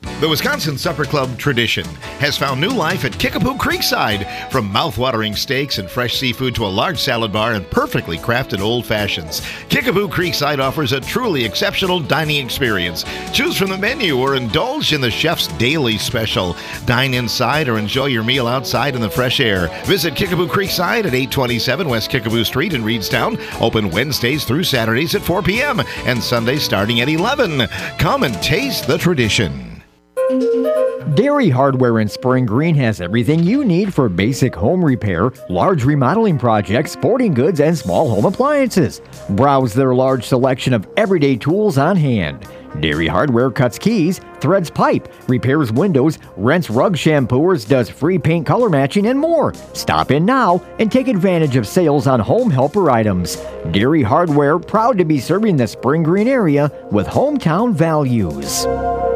The Wisconsin Supper Club tradition has found new life at Kickapoo Creekside. From mouth-watering steaks and fresh seafood to a large salad bar and perfectly crafted old fashions, Kickapoo Creekside offers a truly exceptional dining experience. Choose from the menu or indulge in the chef's daily special. Dine inside or enjoy your meal outside in the fresh air. Visit Kickapoo Creekside at eight twenty-seven West Kickapoo Street in Reedstown. Open Wednesdays through Saturdays at four p.m. and Sundays starting at eleven. Come and taste the tradition. Dairy Hardware in Spring Green has everything you need for basic home repair, large remodeling projects, sporting goods, and small home appliances. Browse their large selection of everyday tools on hand. Dairy Hardware cuts keys, threads pipe, repairs windows, rents rug shampooers, does free paint color matching, and more. Stop in now and take advantage of sales on home helper items. Dairy Hardware, proud to be serving the Spring Green area with hometown values.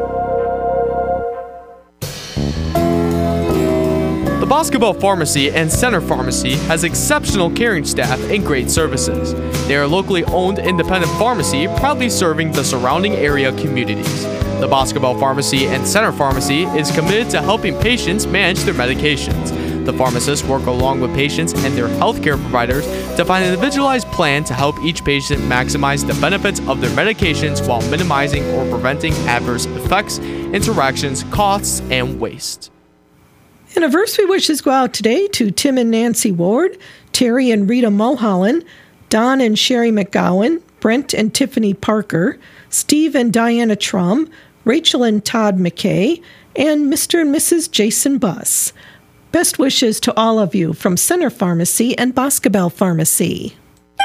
The Boscobel Pharmacy and Center Pharmacy has exceptional caring staff and great services. They are a locally owned independent pharmacy proudly serving the surrounding area communities. The Boscobel Pharmacy and Center Pharmacy is committed to helping patients manage their medications. The pharmacists work along with patients and their healthcare providers to find an individualized plan to help each patient maximize the benefits of their medications while minimizing or preventing adverse effects, interactions, costs, and waste. Anniversary wishes go out today to Tim and Nancy Ward, Terry and Rita Mulholland, Don and Sherry McGowan, Brent and Tiffany Parker, Steve and Diana Trum, Rachel and Todd McKay, and Mister and Missus Jason Buss. Best wishes to all of you from Center Pharmacy and Boscobel Pharmacy.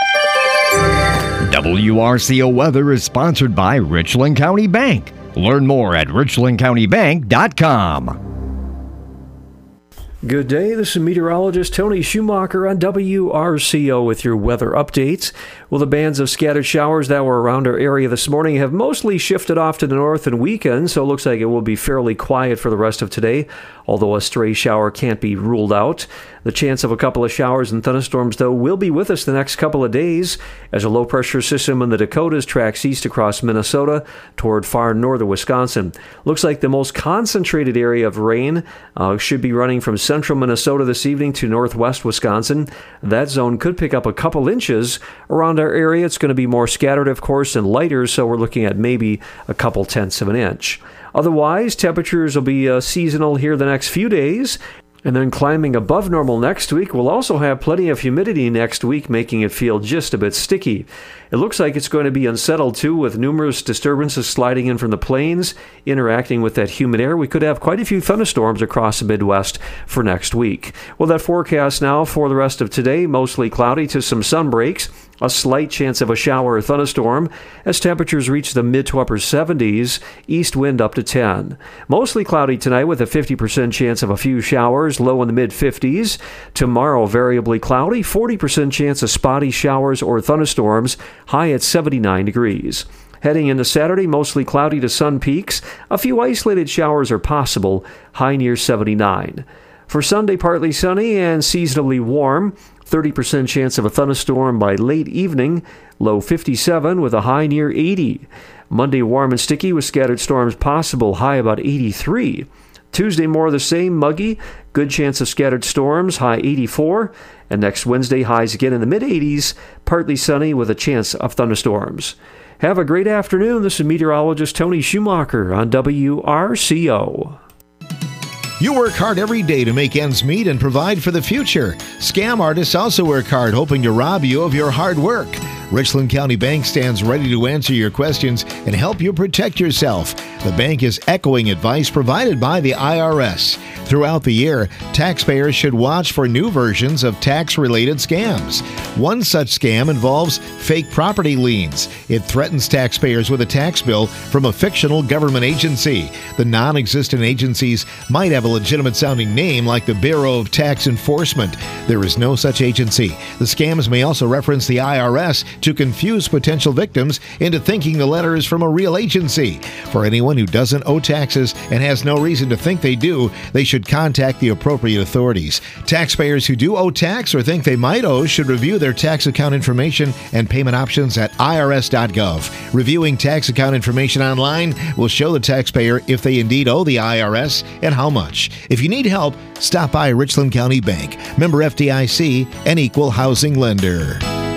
W R C O Weather is sponsored by Richland County Bank. Learn more at richland county bank dot com. Good day, this is meteorologist Tony Schumacher on W R C O with your weather updates. Well, the bands of scattered showers that were around our area this morning have mostly shifted off to the north and weekend, so it looks like it will be fairly quiet for the rest of today, although a stray shower can't be ruled out. The chance of a couple of showers and thunderstorms, though, will be with us the next couple of days as a low-pressure system in the Dakotas tracks east across Minnesota toward far northern Wisconsin. Looks like the most concentrated area of rain uh, should be running from central Minnesota this evening to northwest Wisconsin. That zone could pick up a couple inches around our area. It's going to be more scattered, of course, and lighter, so we're looking at maybe a couple tenths of an inch. Otherwise, temperatures will be uh, seasonal here the next few days, and then climbing above normal next week. We'll also have plenty of humidity next week, making it feel just a bit sticky. It looks like it's going to be unsettled, too, with numerous disturbances sliding in from the plains, interacting with that humid air. We could have quite a few thunderstorms across the Midwest for next week. Well, that forecast now for the rest of today, mostly cloudy to some sun breaks. A slight chance of a shower or thunderstorm as temperatures reach the mid to upper seventies, east wind up to ten. Mostly cloudy tonight with a fifty percent chance of a few showers, low in the mid fifties. Tomorrow, variably cloudy, forty percent chance of spotty showers or thunderstorms, high at seventy-nine degrees. Heading into Saturday, mostly cloudy to sun peaks. A few isolated showers are possible, high near seventy-nine. For Sunday, partly sunny and seasonably warm. thirty percent chance of a thunderstorm by late evening, low fifty-seven with a high near eighty. Monday, warm and sticky with scattered storms possible, high about eighty-three. Tuesday, more of the same, muggy, good chance of scattered storms, high eighty-four. And next Wednesday, highs again in the mid-eighties, partly sunny with a chance of thunderstorms. Have a great afternoon. This is meteorologist Tony Schumacher on W R C O. You work hard every day to make ends meet and provide for the future. Scam artists also work hard, hoping to rob you of your hard work. Richland County Bank stands ready to answer your questions and help you protect yourself. The bank is echoing advice provided by the I R S. Throughout the year, taxpayers should watch for new versions of tax-related scams. One such scam involves fake property liens. It threatens taxpayers with a tax bill from a fictional government agency. The non-existent agencies might have a legitimate-sounding name like the Bureau of Tax Enforcement. There is no such agency. The scams may also reference the I R S to confuse potential victims into thinking the letter is from a real agency. For anyone who doesn't owe taxes and has no reason to think they do, they should should contact the appropriate authorities. Taxpayers who do owe tax or think they might owe should review their tax account information and payment options at I R S dot gov. Reviewing tax account information online will show the taxpayer if they indeed owe the I R S and how much. If you need help, stop by Richland County Bank, member F D I C, and equal housing lender.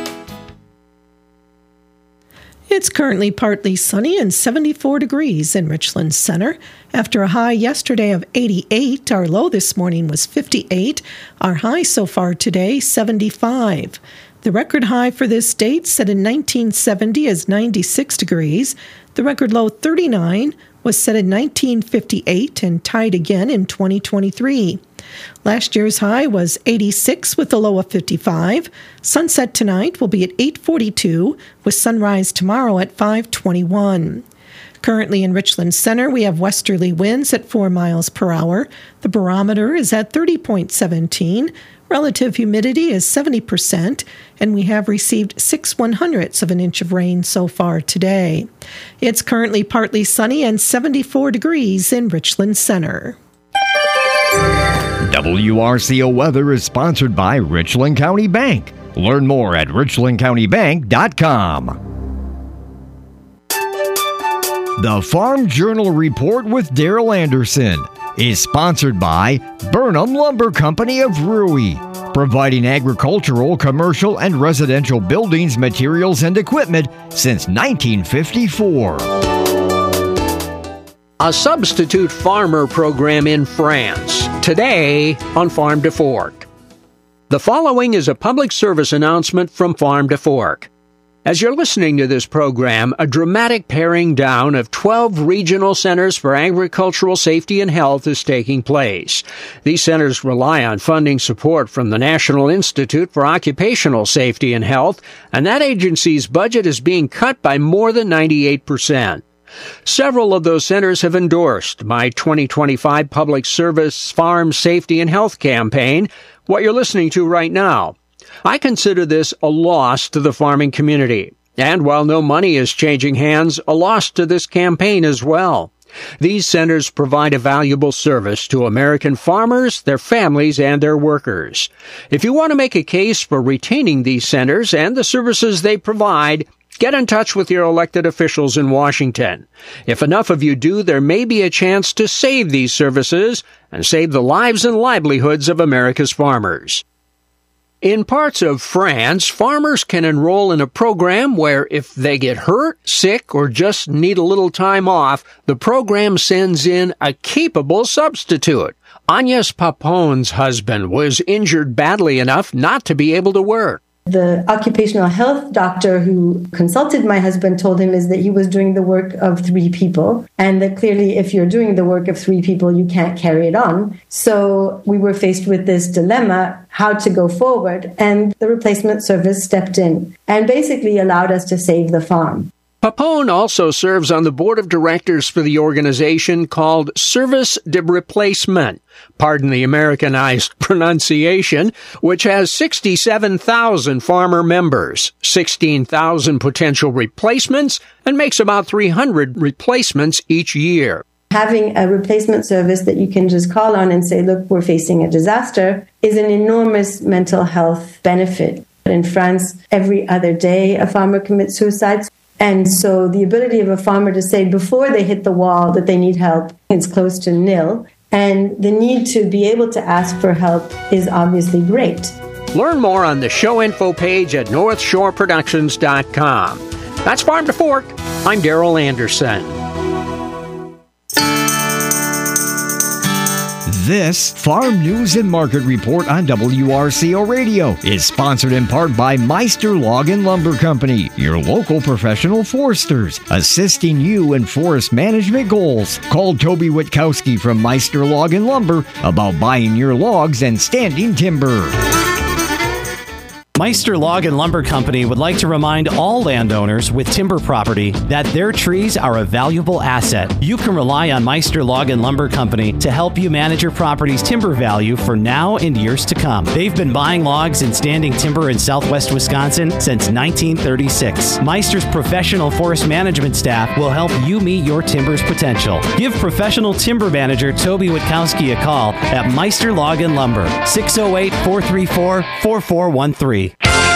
It's currently partly sunny and seventy-four degrees in Richland Center. After a high yesterday of eighty-eight, our low this morning was fifty-eight. Our high so far today, seventy-five. The record high for this date, set in nineteen seventy, is ninety-six degrees. The record low, thirty-nine, was set in nineteen fifty-eight and tied again in twenty twenty-three. Last year's high was eighty-six with a low of fifty-five. Sunset tonight will be at eight forty-two with sunrise tomorrow at five twenty-one. Currently in Richland Center, we have westerly winds at four miles per hour. The barometer is at thirty point one seven. Relative humidity is seventy percent, and we have received six one hundredths of an inch of rain so far today. It's currently partly sunny and seventy-four degrees in Richland Center. W R C O Weather is sponsored by Richland County Bank. Learn more at richland county bank dot com. The Farm Journal Report with Daryl Anderson is sponsored by Burnham Lumber Company of Rui, providing agricultural, commercial, and residential buildings, materials, and equipment since nineteen fifty-four. A substitute farmer program in France, today on Farm to Fork. The following is a public service announcement from Farm to Fork. As you're listening to this program, a dramatic paring down of twelve regional centers for agricultural safety and health is taking place. These centers rely on funding support from the National Institute for Occupational Safety and Health, and that agency's budget is being cut by more than ninety-eight percent. Several of those centers have endorsed my twenty twenty-five Public Service Farm Safety and Health campaign, what you're listening to right now. I consider this a loss to the farming community, and while no money is changing hands, a loss to this campaign as well. These centers provide a valuable service to American farmers, their families, and their workers. If you want to make a case for retaining these centers and the services they provide, get in touch with your elected officials in Washington. If enough of you do, there may be a chance to save these services and save the lives and livelihoods of America's farmers. In parts of France, farmers can enroll in a program where if they get hurt, sick, or just need a little time off, the program sends in a capable substitute. Agnes Papon's husband was injured badly enough not to be able to work. The occupational health doctor who consulted my husband told him is that he was doing the work of three people, and that clearly if you're doing the work of three people, you can't carry it on. So we were faced with this dilemma, how to go forward, and the replacement service stepped in and basically allowed us to save the farm. Papone also serves on the board of directors for the organization called Service de Replacement, pardon the Americanized pronunciation, which has sixty-seven thousand farmer members, sixteen thousand potential replacements, and makes about three hundred replacements each year. Having a replacement service that you can just call on and say, look, we're facing a disaster, is an enormous mental health benefit. In France, every other day a farmer commits suicide. And so the ability of a farmer to say before they hit the wall that they need help is close to nil. And the need to be able to ask for help is obviously great. Learn more on the show info page at north shore productions dot com. That's Farm to Fork. I'm Daryl Anderson. This Farm News and Market Report on W R C O Radio is sponsored in part by Meister Log and Lumber Company, your local professional foresters, assisting you in forest management goals. Call Toby Witkowski from Meister Log and Lumber about buying your logs and standing timber. Meister Log and Lumber Company would like to remind all landowners with timber property that their trees are a valuable asset. You can rely on Meister Log and Lumber Company to help you manage your property's timber value for now and years to come. They've been buying logs and standing timber in southwest Wisconsin since nineteen thirty-six. Meister's professional forest management staff will help you meet your timber's potential. Give professional timber manager Toby Witkowski a call at Meister Log and Lumber, six oh eight, four three four, four four one three.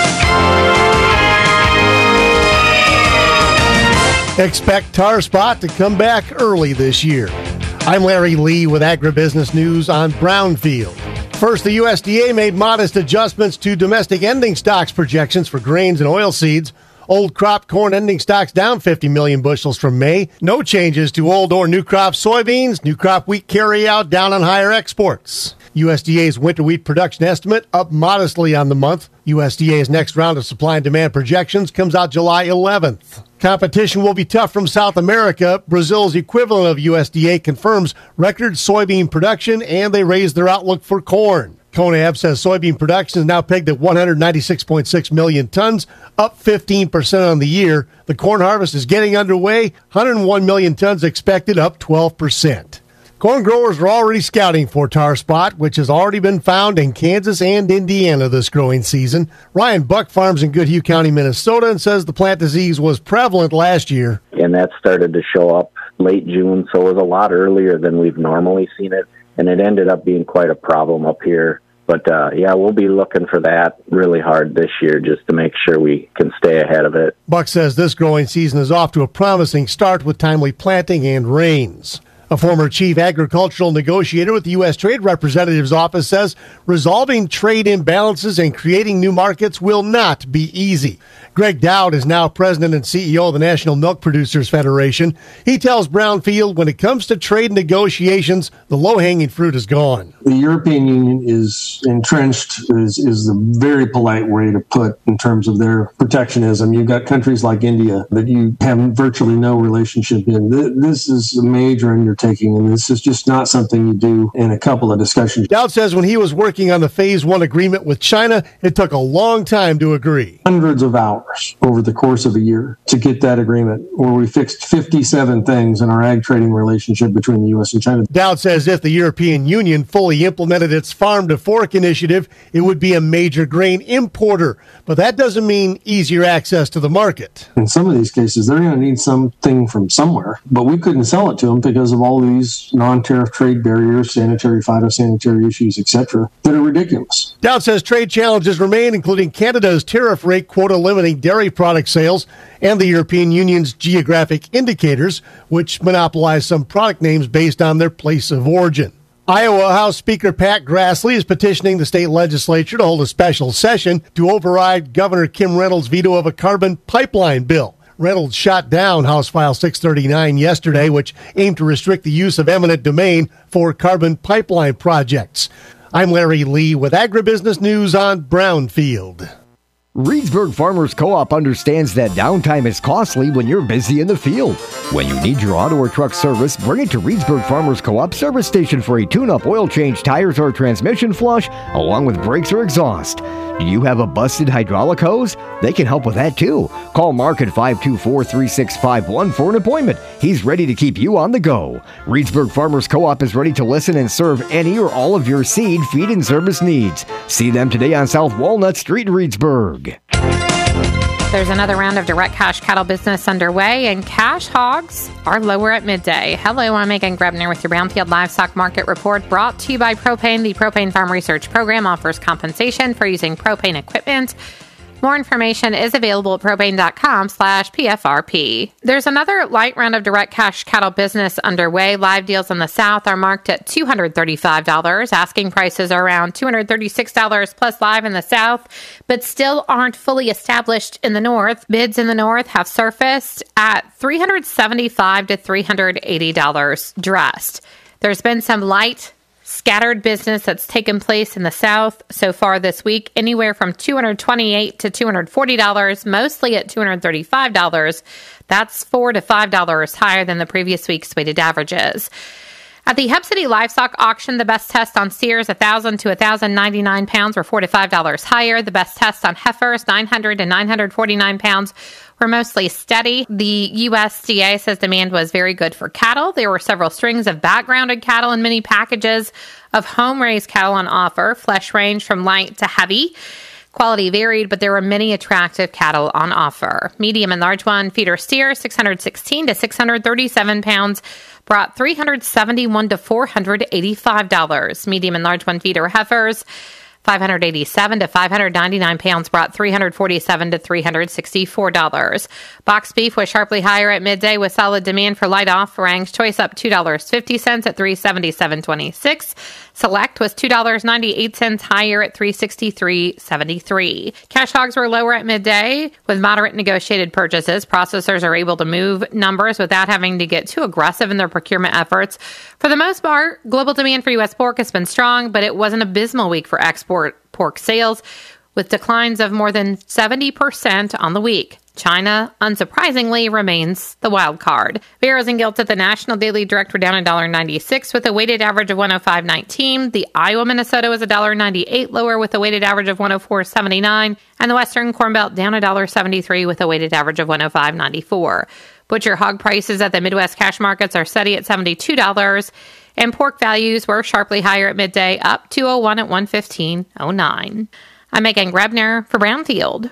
Expect Tar Spot to come back early this year. I'm Larry Lee with Agribusiness News on Brownfield. First, the U S D A made modest adjustments to domestic ending stocks projections for grains and oilseeds. Old crop corn ending stocks down fifty million bushels from May. No changes to old or new crop soybeans. New crop wheat carryout down on higher exports. U S D A's winter wheat production estimate up modestly on the month. U S D A's next round of supply and demand projections comes out July eleventh. Competition will be tough from South America. Brazil's equivalent of U S D A confirms record soybean production, and they raised their outlook for corn. CONAB says soybean production is now pegged at one hundred ninety-six point six million tons, up fifteen percent on the year. The corn harvest is getting underway, one hundred one million tons expected, up twelve percent. Corn growers are already scouting for Tar Spot, which has already been found in Kansas and Indiana this growing season. Ryan Buck farms in Goodhue County, Minnesota, and says the plant disease was prevalent last year. And that started to show up late June, so it was a lot earlier than we've normally seen it. And it ended up being quite a problem up here. But, uh, yeah, we'll be looking for that really hard this year just to make sure we can stay ahead of it. Buck says this growing season is off to a promising start with timely planting and rains. A former chief agricultural negotiator with the U S Trade Representative's office says resolving trade imbalances and creating new markets will not be easy. Greg Dowd is now president and C E O of the National Milk Producers Federation. He tells Brownfield when it comes to trade negotiations, the low-hanging fruit is gone. The European Union is entrenched, is, is a very polite way to put in terms of their protectionism. You've got countries like India that you have virtually no relationship in. This is a major undertaking. Taking, and this is just not something you do in a couple of discussions. Dowd says when he was working on the Phase One agreement with China, it took a long time to agree. Hundreds of hours over the course of a year to get that agreement, where we fixed fifty-seven things in our ag trading relationship between the U S and China. Dowd says if the European Union fully implemented its Farm to Fork initiative, it would be a major grain importer. But that doesn't mean easier access to the market. In some of these cases, they're going to need something from somewhere, but we couldn't sell it to them because of all these non-tariff trade barriers, sanitary, phytosanitary issues, et cetera, that are ridiculous. Dowd says trade challenges remain, including Canada's tariff rate quota limiting dairy product sales and the European Union's geographic indicators, which monopolize some product names based on their place of origin. Iowa House Speaker Pat Grassley is petitioning the state legislature to hold a special session to override Governor Kim Reynolds' veto of a carbon pipeline bill. Reynolds shot down House File six thirty-nine yesterday, which aimed to restrict the use of eminent domain for carbon pipeline projects. I'm Larry Lee with Agribusiness News on Brownfield. Reedsburg Farmers Co-op understands that downtime is costly when you're busy in the field. When you need your auto or truck service, bring it to Reedsburg Farmers Co-op service station for a tune-up, oil change, tires, or transmission flush, along with brakes or exhaust. Do you have a busted hydraulic hose? They can help with that too. Call Mark at five two four, three six five one for an appointment. He's ready to keep you on the go. Reedsburg Farmers Co-op is ready to listen and serve any or all of your seed, feed, and service needs. See them today on South Walnut Street, Reedsburg. There's another round of direct cash cattle business underway, and cash hogs are lower at midday. Hello, I'm Megan Grebner with your Brownfield Livestock Market Report, brought to you by Propane. The Propane Farm Research Program offers compensation for using propane equipment. More information is available at propane.com slash PFRP. There's another light round of direct cash cattle business underway. Live deals in the South are marked at two hundred thirty-five dollars. Asking prices are around two hundred thirty-six dollars plus live in the South, but still aren't fully established in the North. Bids in the North have surfaced at three hundred seventy-five dollars to three hundred eighty dollars dressed. There's been some light scattered business that's taken place in the South so far this week, anywhere from two hundred twenty-eight dollars to two hundred forty dollars, mostly at two hundred thirty-five dollars. That's four to five dollars higher than the previous week's weighted averages. At the Hub City Livestock Auction, the best test on steers, one thousand to one thousand ninety-nine pounds, were four to five dollars higher. The best test on heifers, nine hundred to nine hundred forty-nine pounds, were mostly steady. The U S D A says demand was very good for cattle. There were several strings of backgrounded cattle and many packages of home-raised cattle on offer. Flesh ranged from light to heavy. Quality varied, but there were many attractive cattle on offer. Medium and large one feeder steer, six hundred sixteen to six hundred thirty-seven pounds, brought three hundred seventy-one to four hundred eighty-five dollars. Medium and large one feeder heifers, five hundred eighty-seven to five hundred ninety-nine pounds, brought three hundred forty-seven to three hundred sixty-four dollars. Box beef was sharply higher at midday with solid demand for light offerings. Choice up two dollars and fifty cents at three hundred seventy-seven dollars and twenty-six cents. Select was two dollars and ninety-eight cents higher at three hundred sixty-three dollars and seventy-three cents. Cash hogs were lower at midday with moderate negotiated purchases. Processors are able to move numbers without having to get too aggressive in their procurement efforts. For the most part, global demand for U S pork has been strong, but it was an abysmal week for export pork sales, with declines of more than seventy percent on the week. China, unsurprisingly, remains the wild card. Barrows and Gilts at the National Daily Direct were down one dollar and ninety-six cents with a weighted average of one oh five nineteen. The Iowa Minnesota was one dollar and ninety-eight cents lower with a weighted average of one oh four seventy-nine. And the Western Corn Belt down one dollar and seventy-three cents with a weighted average of one oh five ninety-four. Butcher hog prices at the Midwest cash markets are steady at seventy-two dollars. And pork values were sharply higher at midday, up two oh one at one fifteen oh nine. I'm Megan Grebner for Brownfield.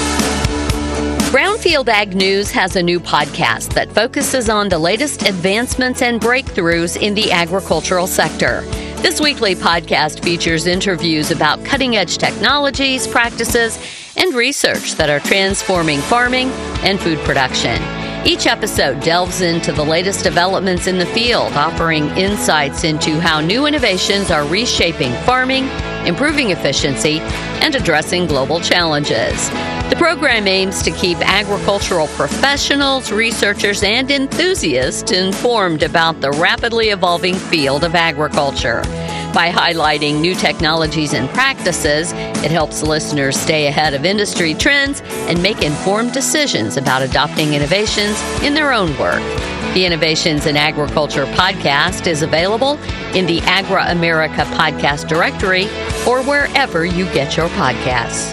Brownfield Ag News has a new podcast that focuses on the latest advancements and breakthroughs in the agricultural sector. This weekly podcast features interviews about cutting-edge technologies, practices, and research that are transforming farming and food production. Each episode delves into the latest developments in the field, offering insights into how new innovations are reshaping farming, improving efficiency, and addressing global challenges. The program aims to keep agricultural professionals, researchers, and enthusiasts informed about the rapidly evolving field of agriculture. By highlighting new technologies and practices, it helps listeners stay ahead of industry trends and make informed decisions about adopting innovations in their own work. The Innovations in Agriculture podcast is available in the Agra America podcast directory or wherever you get your podcasts.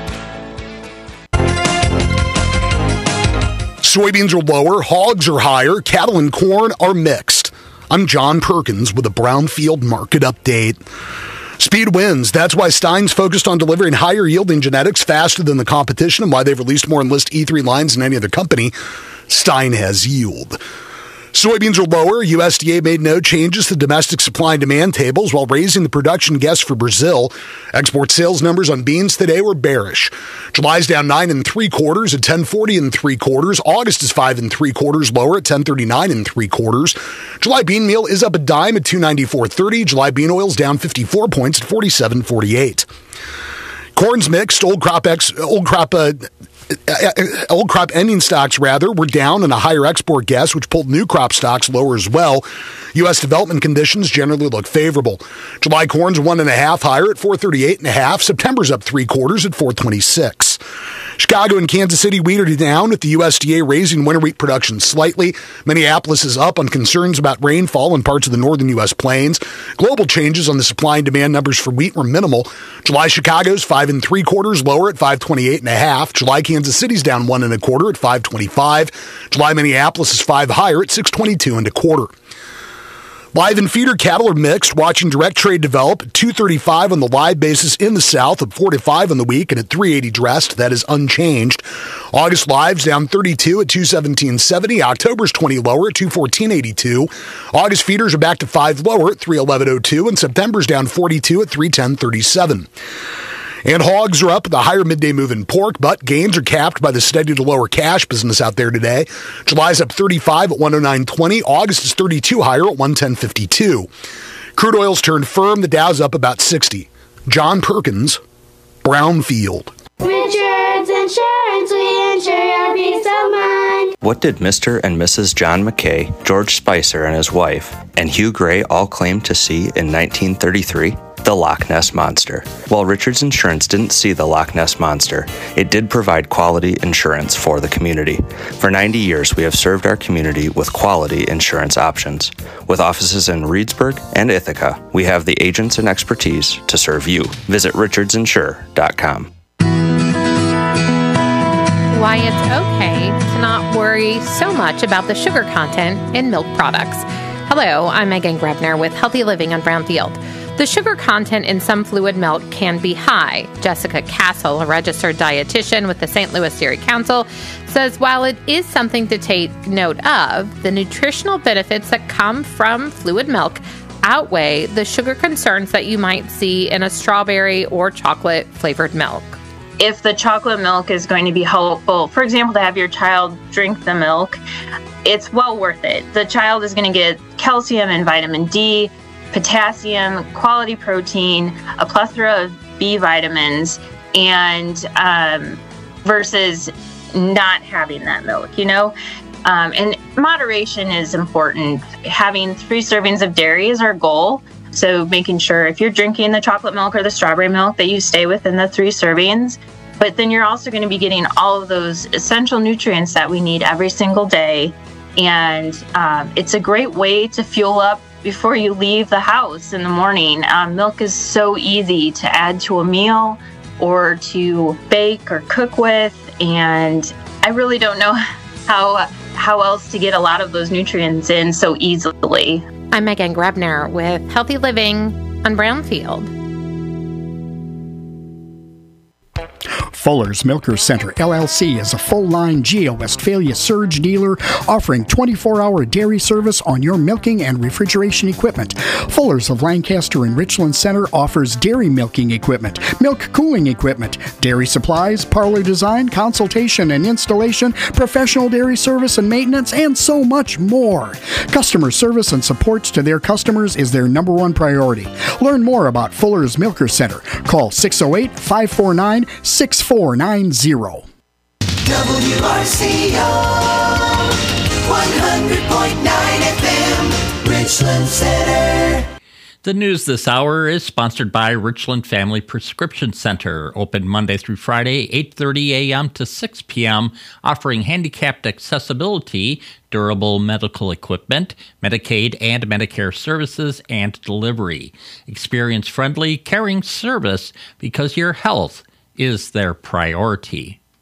Soybeans are lower, hogs are higher, cattle and corn are mixed. I'm John Perkins with a Brownfield Market Update. Speed wins. That's why Stein's focused on delivering higher yielding genetics faster than the competition and why they've released more Enlist E three lines than any other company. Stein has yield. Soybeans are lower. U S D A made no changes to domestic supply and demand tables while raising the production guess for Brazil. Export sales numbers on beans today were bearish. July's down nine and three quarters at ten forty and three quarters. August is five and three quarters lower at ten thirty-nine and three quarters. July bean meal is up a dime at two ninety-four thirty. July bean oil's down fifty-four points at forty-seven forty-eight. Corn's mixed. Old crop ex, old crop uh, Old crop ending stocks, rather, were down in a higher export guess, which pulled new crop stocks lower as well. U S development conditions generally look favorable. July corn's one and a half higher at four thirty-eight and a half. September's up three quarters at four twenty-six. Chicago and Kansas City wheat are down, with the U S D A raising winter wheat production slightly. Minneapolis is up on concerns about rainfall in parts of the northern U S plains. Global changes on the supply and demand numbers for wheat were minimal. July Chicago's five and three quarters lower at five twenty-eight and a half. July Kansas City's down one and a quarter at five twenty-five. July Minneapolis is five higher at six twenty-two and a quarter. Live and feeder cattle are mixed, watching direct trade develop at two thirty-five on the live basis in the south, at four to five on the week, and at three eighty dressed. That is unchanged. August lives down thirty-two at two seventeen seventy. October's twenty lower at two fourteen eighty-two. August feeders are back to five lower at three eleven oh two, and September's down forty-two at three ten thirty-seven. And hogs are up, the higher midday move in pork, but gains are capped by the steady to lower cash business out there today. July's up thirty-five at one oh nine twenty. August is thirty-two higher at one ten fifty-two. Crude oil's turned firm. The Dow's up about sixty. John Perkins, Brownfield. Richards Insurance, we insure your peace of mind. What did Mister and Missus John McKay, George Spicer and his wife, and Hugh Gray all claim to see in nineteen thirty-three? the Loch Ness Monster. While Richards Insurance didn't see the Loch Ness Monster, it did provide quality insurance for the community. For ninety years, we have served our community with quality insurance options. With offices in Reedsburg and Ithaca, we have the agents and expertise to serve you. Visit richards insure dot com. Why it's okay to not worry so much about the sugar content in milk products. Hello, I'm Megan Grebner with Healthy Living on Brownfield. The sugar content in some fluid milk can be high. Jessica Castle, a registered dietitian with the Saint Louis Dairy Council, says while it is something to take note of, the nutritional benefits that come from fluid milk outweigh the sugar concerns that you might see in a strawberry or chocolate flavored milk. If the chocolate milk is going to be helpful, for example, to have your child drink the milk, it's well worth it. The child is going to get calcium and vitamin D, potassium, quality protein, a plethora of B vitamins, and um, versus not having that milk, you know? Um, and moderation is important. Having three servings of dairy is our goal. So making sure if you're drinking the chocolate milk or the strawberry milk that you stay within the three servings. But then you're also going to be getting all of those essential nutrients that we need every single day. And um, it's a great way to fuel up before you leave the house in the morning. Um, milk is so easy to add to a meal or to bake or cook with. And I really don't know how how else to get a lot of those nutrients in so easily. I'm Megan Grebner with Healthy Living on Brownfield. Fuller's Milker Center, L L C, is a full-line G A Westphalia surge dealer offering twenty-four hour dairy service on your milking and refrigeration equipment. Fuller's of Lancaster and Richland Center offers dairy milking equipment, milk cooling equipment, dairy supplies, parlor design, consultation and installation, professional dairy service and maintenance, and so much more. Customer service and support to their customers is their number one priority. Learn more about Fuller's Milker Center. Call six oh eight, five four nine, six four nine zero. W R C O one hundred point nine F M, Richland Center. The news this hour is sponsored by Richland Family Prescription Center, open Monday through Friday, eight thirty a.m. to six p.m., offering handicapped accessibility, durable medical equipment, Medicaid and Medicare services, and delivery. Experience-friendly, caring service because your health is their priority.